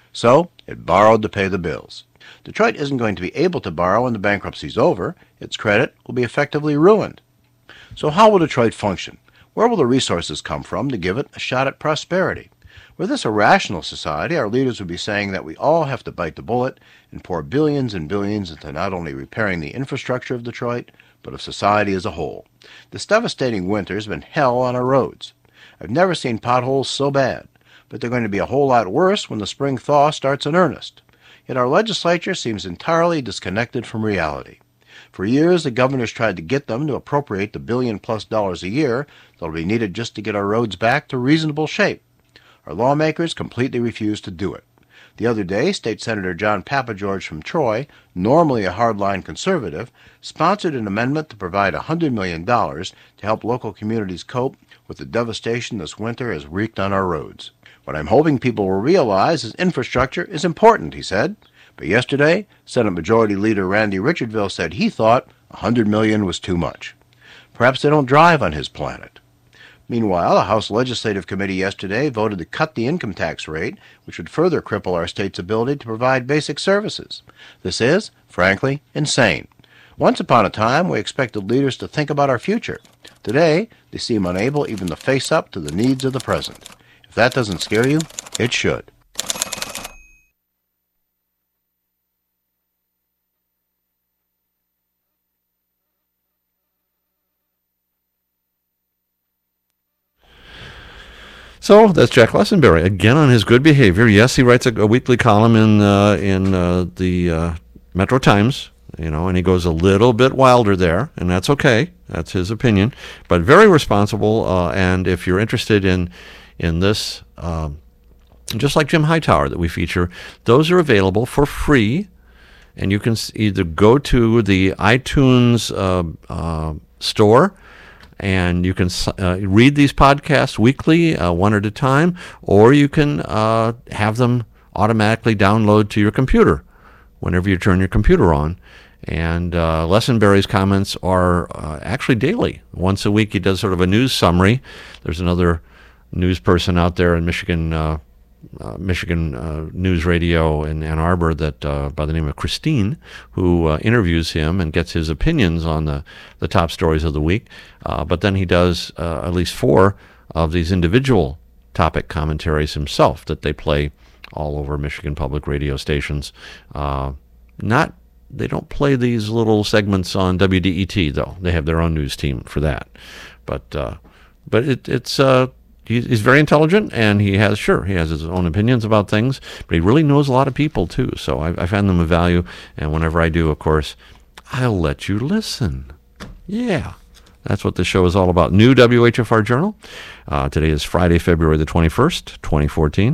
So it borrowed to pay the bills. Detroit isn't going to be able to borrow when the bankruptcy's over. Its credit will be effectively ruined. So how will Detroit function? Where will the resources come from to give it a shot at prosperity? Were this a rational society, our leaders would be saying that we all have to bite the bullet and pour billions and billions into not only repairing the infrastructure of Detroit, but of society as a whole. This devastating winter has been hell on our roads. I've never seen potholes so bad, but they're going to be a whole lot worse when the spring thaw starts in earnest. Yet our legislature seems entirely disconnected from reality. For years, the governors tried to get them to appropriate the billion plus dollars a year that will be needed just to get our roads back to reasonable shape. Our lawmakers completely refused to do it. The other day, State Senator John Papageorge from Troy, normally a hardline conservative, sponsored an amendment to provide one hundred million dollars to help local communities cope with the devastation this winter has wreaked on our roads. What I'm hoping people will realize is infrastructure is important, he said. But yesterday, Senate Majority Leader Randy Richardville said he thought one hundred million dollars was too much. Perhaps they don't drive on his planet. Meanwhile, a House Legislative Committee yesterday voted to cut the income tax rate, which would further cripple our state's ability to provide basic services. This is, frankly, insane. Once upon a time, we expected leaders to think about our future. Today, they seem unable even to face up to the needs of the present. If that doesn't scare you, it should. So that's Jack Lessenberry again on his good behavior. Yes, he writes a, a weekly column in uh, in uh, the uh, Metro Times, you know, and he goes a little bit wilder there, and that's okay. That's his opinion, but very responsible. Uh, and if you're interested in in this, um, just like Jim Hightower that we feature, those are available for free, and you can either go to the iTunes uh, uh, store. And you can uh, read these podcasts weekly, uh, one at a time, or you can uh, have them automatically download to your computer whenever you turn your computer on. And uh, Lessenberry's comments are uh, actually daily. Once a week he does sort of a news summary. There's another news person out there in Michigan, uh, uh, Michigan uh, News Radio in Ann Arbor that uh, by the name of Christine, who uh, interviews him and gets his opinions on the, the top stories of the week. Uh, but then he does uh, at least four of these individual topic commentaries himself that they play all over Michigan public radio stations. Uh, not they don't play these little segments on W D E T though. They have their own news team for that. But uh, but it, it's uh, he's very intelligent, and he has sure he has his own opinions about things, but he really knows a lot of people too. So I, I find them of value, and whenever I do, of course, I'll let you listen. Yeah. That's what this show is all about. New W H F R Journal. Uh, today is Friday, February the twenty-first, twenty fourteen.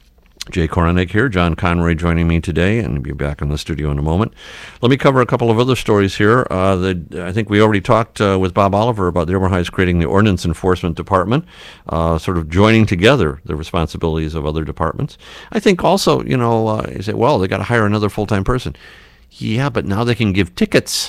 Jay Korenik here. John Conroy joining me today, and be back in the studio in a moment. Let me cover a couple of other stories here. Uh, the, I think we already talked uh, with Bob Oliver about the Dearborn Heights creating the Ordinance Enforcement Department, uh, sort of joining together the responsibilities of other departments. I think also, you know, uh, you say, well, they got to hire another full-time person. Yeah, but now they can give tickets.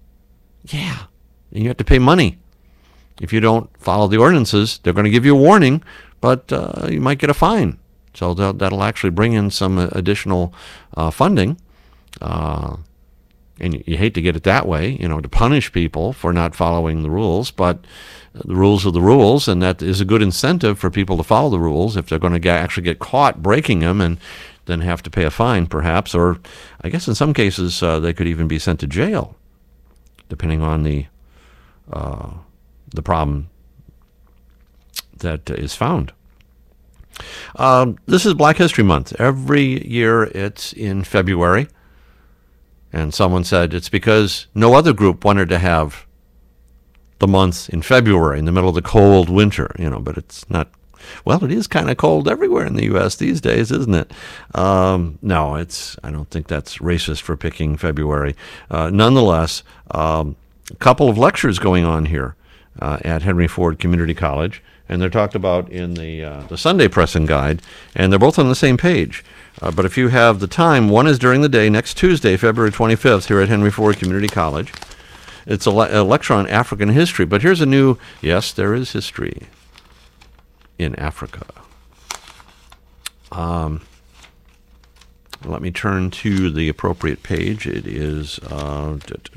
Yeah. And you have to pay money. If you don't follow the ordinances, they're going to give you a warning, but uh, you might get a fine. So that, that'll actually bring in some additional uh, funding. Uh, and you, you hate to get it that way, you know, to punish people for not following the rules, but the rules are the rules, and that is a good incentive for people to follow the rules if they're going to get, actually get caught breaking them and then have to pay a fine, perhaps. Or I guess in some cases uh, they could even be sent to jail, depending on the Uh, the problem that is found. Um, this is Black History Month. Every year it's in February, and someone said it's because no other group wanted to have the month in February in the middle of the cold winter, you know, but it's not. Well, it is kind of cold everywhere in the U S these days, isn't it? Um, no, it's. I don't think that's racist for picking February. Uh, nonetheless, um, a couple of lectures going on here uh, at Henry Ford Community College, and they're talked about in the uh, the Sunday Pressing Guide, and they're both on the same page. Uh, but if you have the time, one is during the day, next Tuesday, February twenty-fifth, here at Henry Ford Community College. It's a, le- a lecture on African history, but here's a new, yes, there is history in Africa. Um, let me turn to the appropriate page. It is, uh,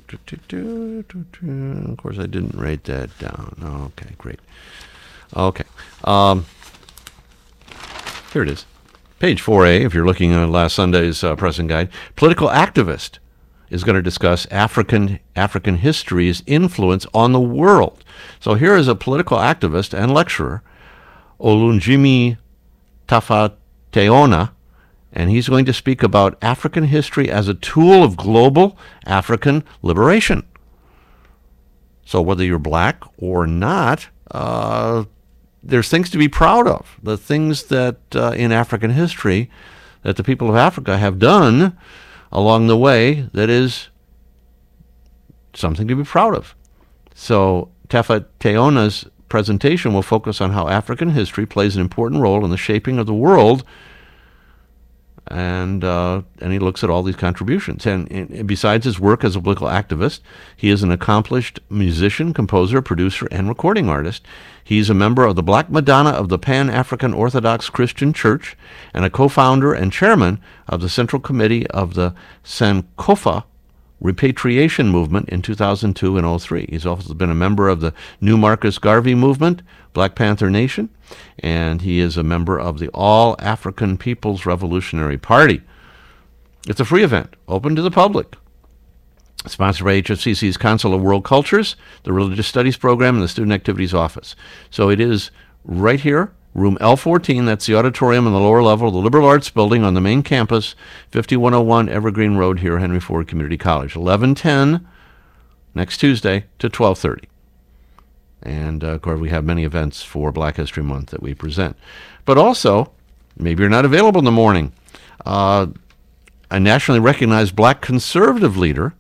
of course, I didn't write that down. Okay, great. Okay. Um, here it is. Page four A, if you're looking at last Sunday's uh, Press and Guide. Political activist is going to discuss African African history's influence on the world. So here is a political activist and lecturer, Olunjimi Tafateona, and he's going to speak about African history as a tool of global African liberation. So whether you're black or not, uh, there's things to be proud of. The things that uh, in African history that the people of Africa have done along the way that is something to be proud of. So Tafateona's presentation will focus on how African history plays an important role in the shaping of the world, and uh, and he looks at all these contributions. And, and besides his work as a political activist, he is an accomplished musician, composer, producer, and recording artist. He's a member of the Black Madonna of the Pan-African Orthodox Christian Church and a co-founder and chairman of the Central Committee of the Sankofa Repatriation Movement in two thousand two and oh three. He's also been a member of the New Marcus Garvey Movement, Black Panther Nation, and he is a member of the All African People's Revolutionary Party. It's a free event, open to the public. Sponsored by H F C C's Council of World Cultures, the Religious Studies Program, and the Student Activities Office. So it is right here, room L fourteen, that's the auditorium on the lower level of the Liberal Arts Building on the main campus, fifty-one oh one Evergreen Road here, Henry Ford Community College. eleven ten next Tuesday to twelve thirty. And, uh, of course, we have many events for Black History Month that we present. But also, maybe you're not available in the morning. Uh, a nationally recognized black conservative leader,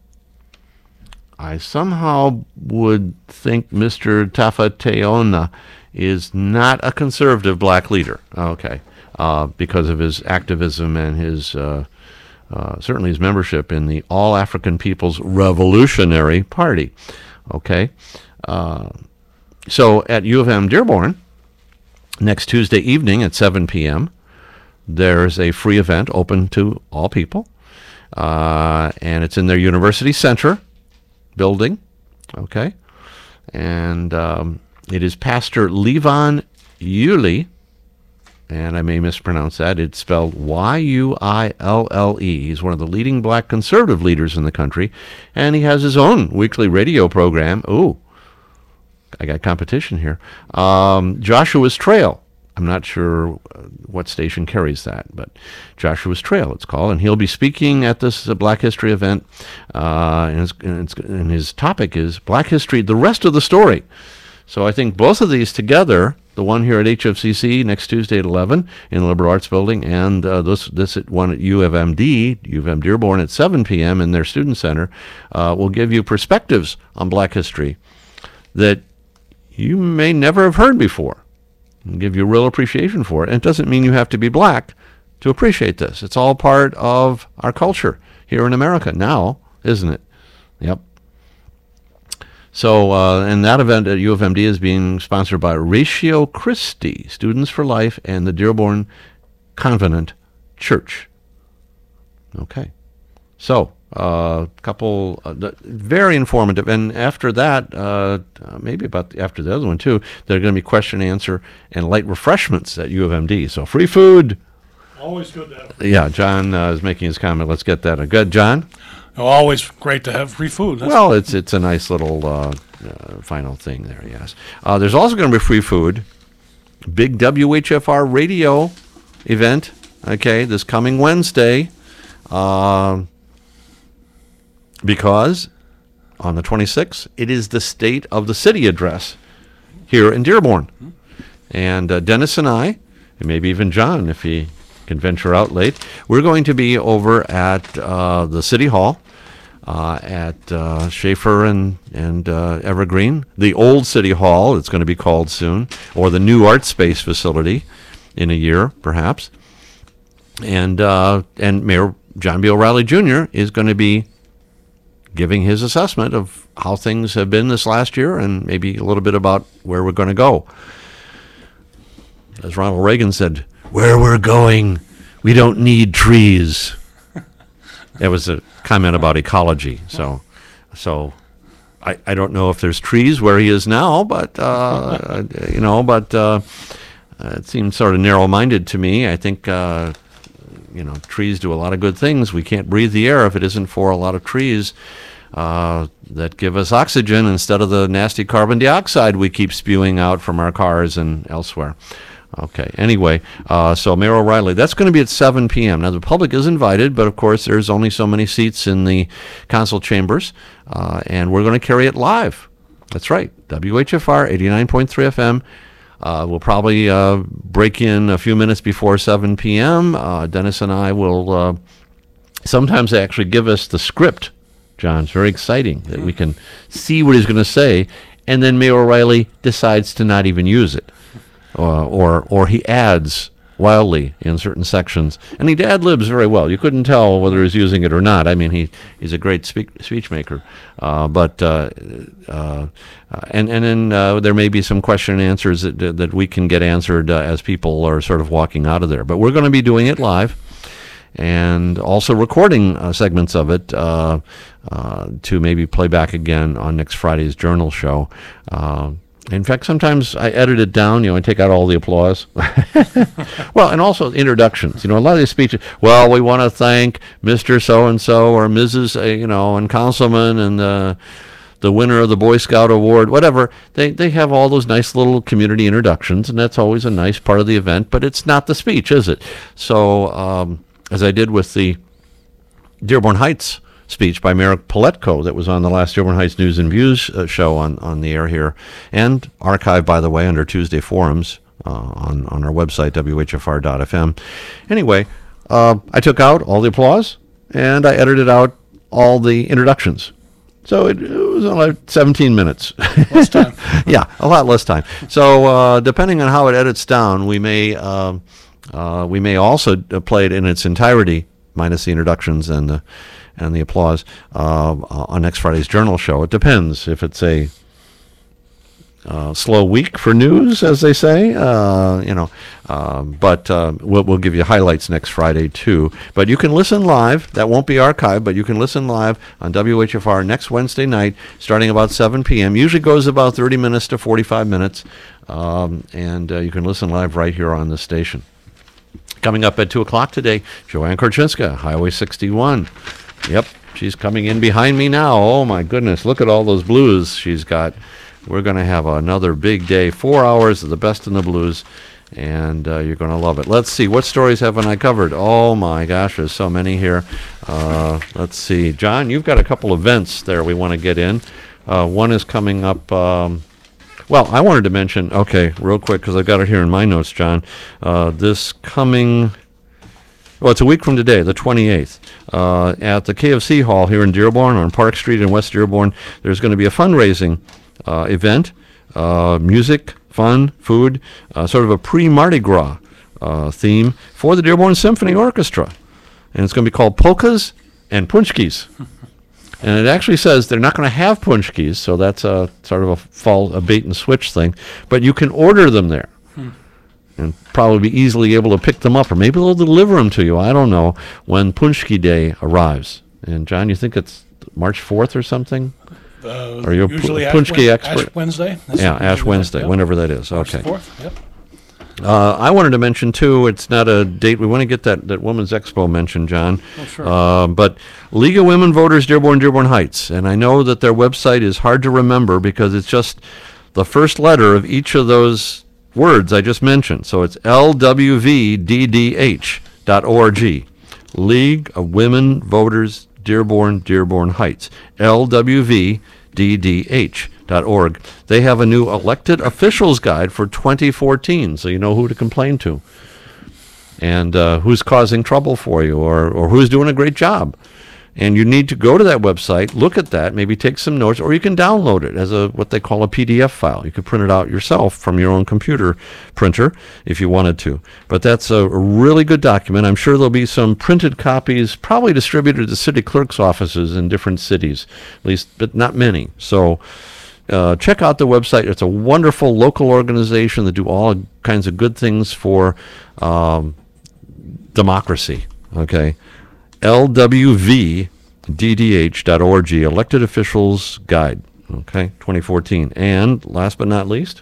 I somehow would think Mister Tafateona is not a conservative black leader. Okay. Uh, because of his activism and his, uh, uh, certainly his membership in the All African People's Revolutionary Party. Okay. Uh, so at U of M Dearborn, next Tuesday evening at seven p.m., there's a free event open to all people. Uh, and it's in their University Center building. Okay. And um, it is Pastor Levon Yuille, and I may mispronounce that. It's spelled Y U I L L E. He's one of the leading black conservative leaders in the country, and he has his own weekly radio program. Ooh, I got competition here. Um, Joshua's Trail. I'm not sure what station carries that, but Joshua's Trail it's called, and he'll be speaking at this uh, Black History event, uh, and, his, and, it's, and his topic is Black History, the Rest of the Story. So I think both of these together, the one here at H F C C next Tuesday at eleven in the Liberal Arts Building, and uh, this this at one at U of M D, U of M Dearborn at seven p.m. in their Student Center, uh, will give you perspectives on Black history that you may never have heard before. And give you a real appreciation for it. And it doesn't mean you have to be black to appreciate this. It's all part of our culture here in America now, isn't it? Yep. So, uh, and that event at U of M D is being sponsored by Ratio Christi, Students for Life, and the Dearborn Covenant Church. Okay. So, a uh, couple, uh, very informative. And after that, uh, uh, maybe about the, after the other one too, there are going to be question and answer and light refreshments at U of M D. So free food. Always good to have. Yeah, John uh, is making his comment. Let's get that. Uh, good, John? Oh, always great to have free food. That's well, it's it's a nice little uh, uh, final thing there, yes. Uh, there's also going to be free food. Big W H F R radio event, okay, this coming Wednesday. Uh, Because on the twenty-sixth, it is the State of the City address here in Dearborn. And uh, Dennis and I, and maybe even John, if he can venture out late, we're going to be over at uh, the City Hall uh, at uh, Schaefer and, and uh, Evergreen, the old City Hall, it's going to be called soon, or the new Art Space facility in a year, perhaps. And, uh, and Mayor John B. O'Reilly Junior is going to be giving his assessment of how things have been this last year and maybe a little bit about where we're going to go. As Ronald Reagan said, where we're going, we don't need trees. It was a comment about ecology. So, so I, I don't know if there's trees where he is now, but uh, you know, but uh, it seems sort of narrow-minded to me. I think uh, you know, trees do a lot of good things. We can't breathe the air if it isn't for a lot of trees uh, that give us oxygen instead of the nasty carbon dioxide we keep spewing out from our cars and elsewhere. Okay, anyway, uh, so Mayor O'Reilly, that's going to be at seven p.m. Now, the public is invited, but of course, there's only so many seats in the council chambers, uh, and we're going to carry it live. That's right, W H F R eighty-nine point three F M. Uh, we'll probably uh, break in a few minutes before seven p.m. Uh, Dennis and I will, uh, sometimes they actually give us the script, John. It's very exciting that we can see what he's going to say, and then Mayor O'Reilly decides to not even use it. Uh, or or he adds wildly in certain sections, and he ad-libs very well. You couldn't tell whether he's using it or not. I mean, he, he's a great speak, speech maker. Uh, but uh, uh, and and then uh, there may be some question and answers that that we can get answered uh, as people are sort of walking out of there. But we're going to be doing it live, and also recording uh, segments of it uh, uh, to maybe play back again on next Friday's Journal show. Uh, In fact, sometimes I edit it down, you know, I take out all the applause. Well, and also introductions. You know, a lot of these speeches, well, we want to thank Mister So-and-so or Missus Uh, you know, and Councilman and the the winner of the Boy Scout Award, whatever. They, they have all those nice little community introductions, and that's always a nice part of the event, but it's not the speech, is it? So, um, as I did with the Dearborn Heights speech by Mayor Paletko that was on the last Dearborn Heights News and Views uh, show on, on the air here, and archived, by the way, under Tuesday Forums uh, on, on our website, W H F R dot F M. Anyway, uh, I took out all the applause, and I edited out all the introductions. So it, it was only seventeen minutes. Less time. Yeah, a lot less time. So uh, depending on how it edits down, we may, uh, uh, we may also play it in its entirety, minus the introductions and the and the applause, uh, on next Friday's Journal show. It depends if it's a uh, slow week for news, as they say, uh, you know, um, but uh, we'll, we'll give you highlights next Friday, too. But you can listen live. That won't be archived, but you can listen live on W H F R next Wednesday night, starting about seven p.m. Usually goes about thirty minutes to forty-five minutes, um, and uh, you can listen live right here on the station. Coming up at two o'clock today, Joanne Korchinska, Highway sixty-one. Yep, she's coming in behind me now. Oh, my goodness. Look at all those blues she's got. We're going to have another big day. Four hours of the best in the blues, and uh, you're going to love it. Let's see. What stories haven't I covered? Oh, my gosh, there's so many here. Uh, let's see. John, you've got a couple events there we want to get in. Uh, one is coming up. Um, well, I wanted to mention, okay, real quick, because I've got it here in my notes, John. Uh, this coming... Well, it's a week from today, the twenty-eighth, uh, at the K F C Hall here in Dearborn on Park Street in West Dearborn. There's going to be a fundraising uh, event, uh, music, fun, food, uh, sort of a pre-Mardi Gras uh, theme for the Dearborn Symphony Orchestra. And it's going to be called Polkas and Punchkis. And it actually says they're not going to have punchkis, so that's a sort of a, fall, a bait and switch thing. But you can order them there. And probably be easily able to pick them up, or maybe they'll deliver them to you. I don't know when Punchki Day arrives. And John, you think it's March fourth or something? Uh, Are you a usually Punchki Ash, expert? Ash Wednesday. That's yeah, Ash Wednesday, yep. whenever that is. March Okay. fourth, yep. Uh, I wanted to mention too. It's not a date. We want to get that, that Women's Expo mentioned, John. Oh, sure. Uh, but League of Women Voters, Dearborn, Dearborn Heights, and I know that their website is hard to remember because it's just the first letter of each of those words I just mentioned. So it's L W V D D H dot org. League of Women Voters, Dearborn, Dearborn Heights. L W V D D H dot org. They have a new elected officials guide for twenty fourteen, so you know who to complain to. And uh, who's causing trouble for you, or, or who's doing a great job. And you need to go to that website, look at that, maybe take some notes, or you can download it as a what they call a P D F file. You could print it out yourself from your own computer printer if you wanted to. But that's a really good document. I'm sure there'll be some printed copies probably distributed to city clerk's offices in different cities, at least, but not many. So uh, check out the website. It's a wonderful local organization that do all kinds of good things for um, democracy, okay? L W V D D H dot org, Elected Officials Guide, okay, twenty fourteen. And last but not least?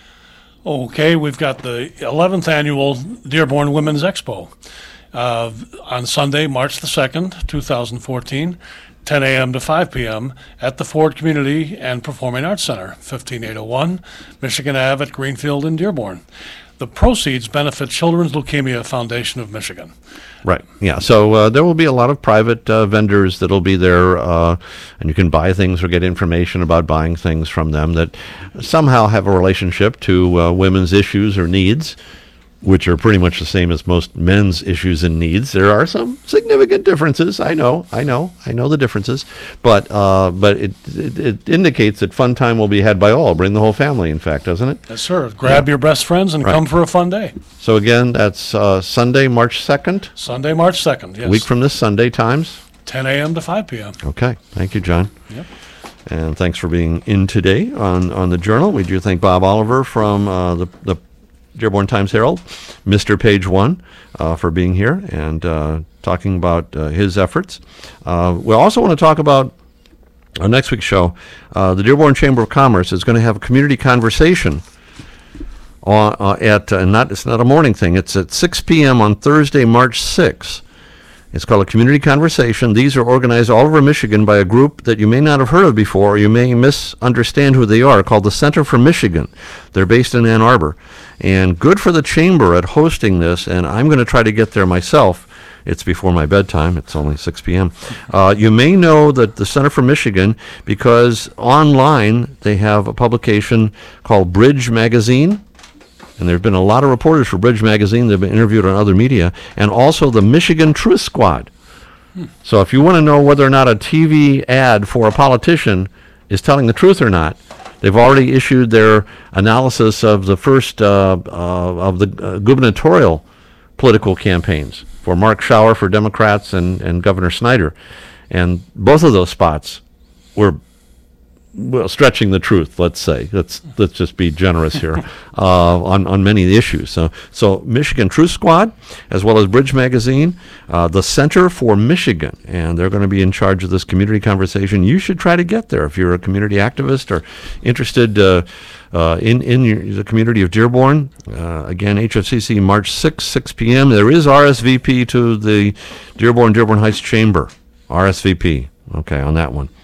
Okay, we've got the eleventh annual Dearborn Women's Expo uh, on Sunday, March the second, two thousand fourteen, ten a.m. to five p.m. at the Ford Community and Performing Arts Center, fifteen eight oh one Michigan Avenue at Greenfield in Dearborn. The proceeds benefit Children's Leukemia Foundation of Michigan. Right. Yeah. So uh, there will be a lot of private uh, vendors that'll be there, uh, and you can buy things or get information about buying things from them that somehow have a relationship to uh, women's issues or needs, which are pretty much the same as most men's issues and needs. There are some significant differences. I know, I know, I know the differences, but uh, but it, it it indicates that fun time will be had by all. Bring the whole family, in fact, doesn't it? Yes, sir. Grab yeah. your best friends and right. come for a fun day. So again, that's uh, Sunday, March second. Sunday, March second. Yes. A week from this Sunday, times ten a.m. to five p.m. Okay. Thank you, John. Yep. And thanks for being in today on on the Journal. We do thank Bob Oliver from uh, the the. Dearborn Times-Herald, Mister Page One, uh, for being here and uh, talking about uh, his efforts. Uh, we also want to talk about our next week's show. Uh, the Dearborn Chamber of Commerce is going to have a community conversation on, uh, at uh, not it's not a morning thing. It's at six p.m. on Thursday, March sixth. It's called a community conversation. These are organized all over Michigan by a group that you may not have heard of before, or you may misunderstand who they are, called the Center for Michigan. They're based in Ann Arbor. And good for the Chamber at hosting this, and I'm going to try to get there myself. It's before my bedtime. It's only six p.m. Uh, you may know that the Center for Michigan, because online they have a publication called Bridge Magazine. And there have been a lot of reporters for Bridge Magazine. They've been interviewed on other media. And also the Michigan Truth Squad. Hmm. So if you want to know whether or not a T V ad for a politician is telling the truth or not, they've already issued their analysis of the first uh, uh, of the uh, gubernatorial political campaigns for Mark Schauer for Democrats and, and Governor Snyder. And both of those spots were well, stretching the truth, let's say. Let's let's just be generous here uh, on on many issues. So so Michigan Truth Squad, as well as Bridge Magazine, uh, the Center for Michigan, and they're going to be in charge of this community conversation. You should try to get there if you're a community activist or interested uh, uh, in in your, the community of Dearborn. Uh, again, H F C C March sixth, six p.m. There is R S V P to the Dearborn Dearborn Heights Chamber. R S V P, okay, on that one.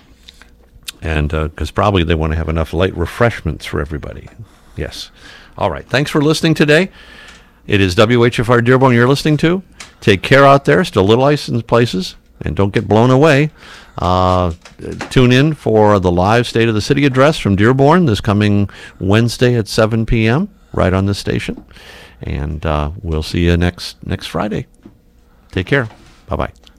And because uh, probably they want to have enough light refreshments for everybody. Yes. All right. Thanks for listening today. It is W H F R Dearborn you're listening to. Take care out there. Still a little ice in places. And don't get blown away. Uh, tune in for the live State of the City address from Dearborn this coming Wednesday at seven p.m. right on this station. And uh, we'll see you next next Friday. Take care. Bye-bye.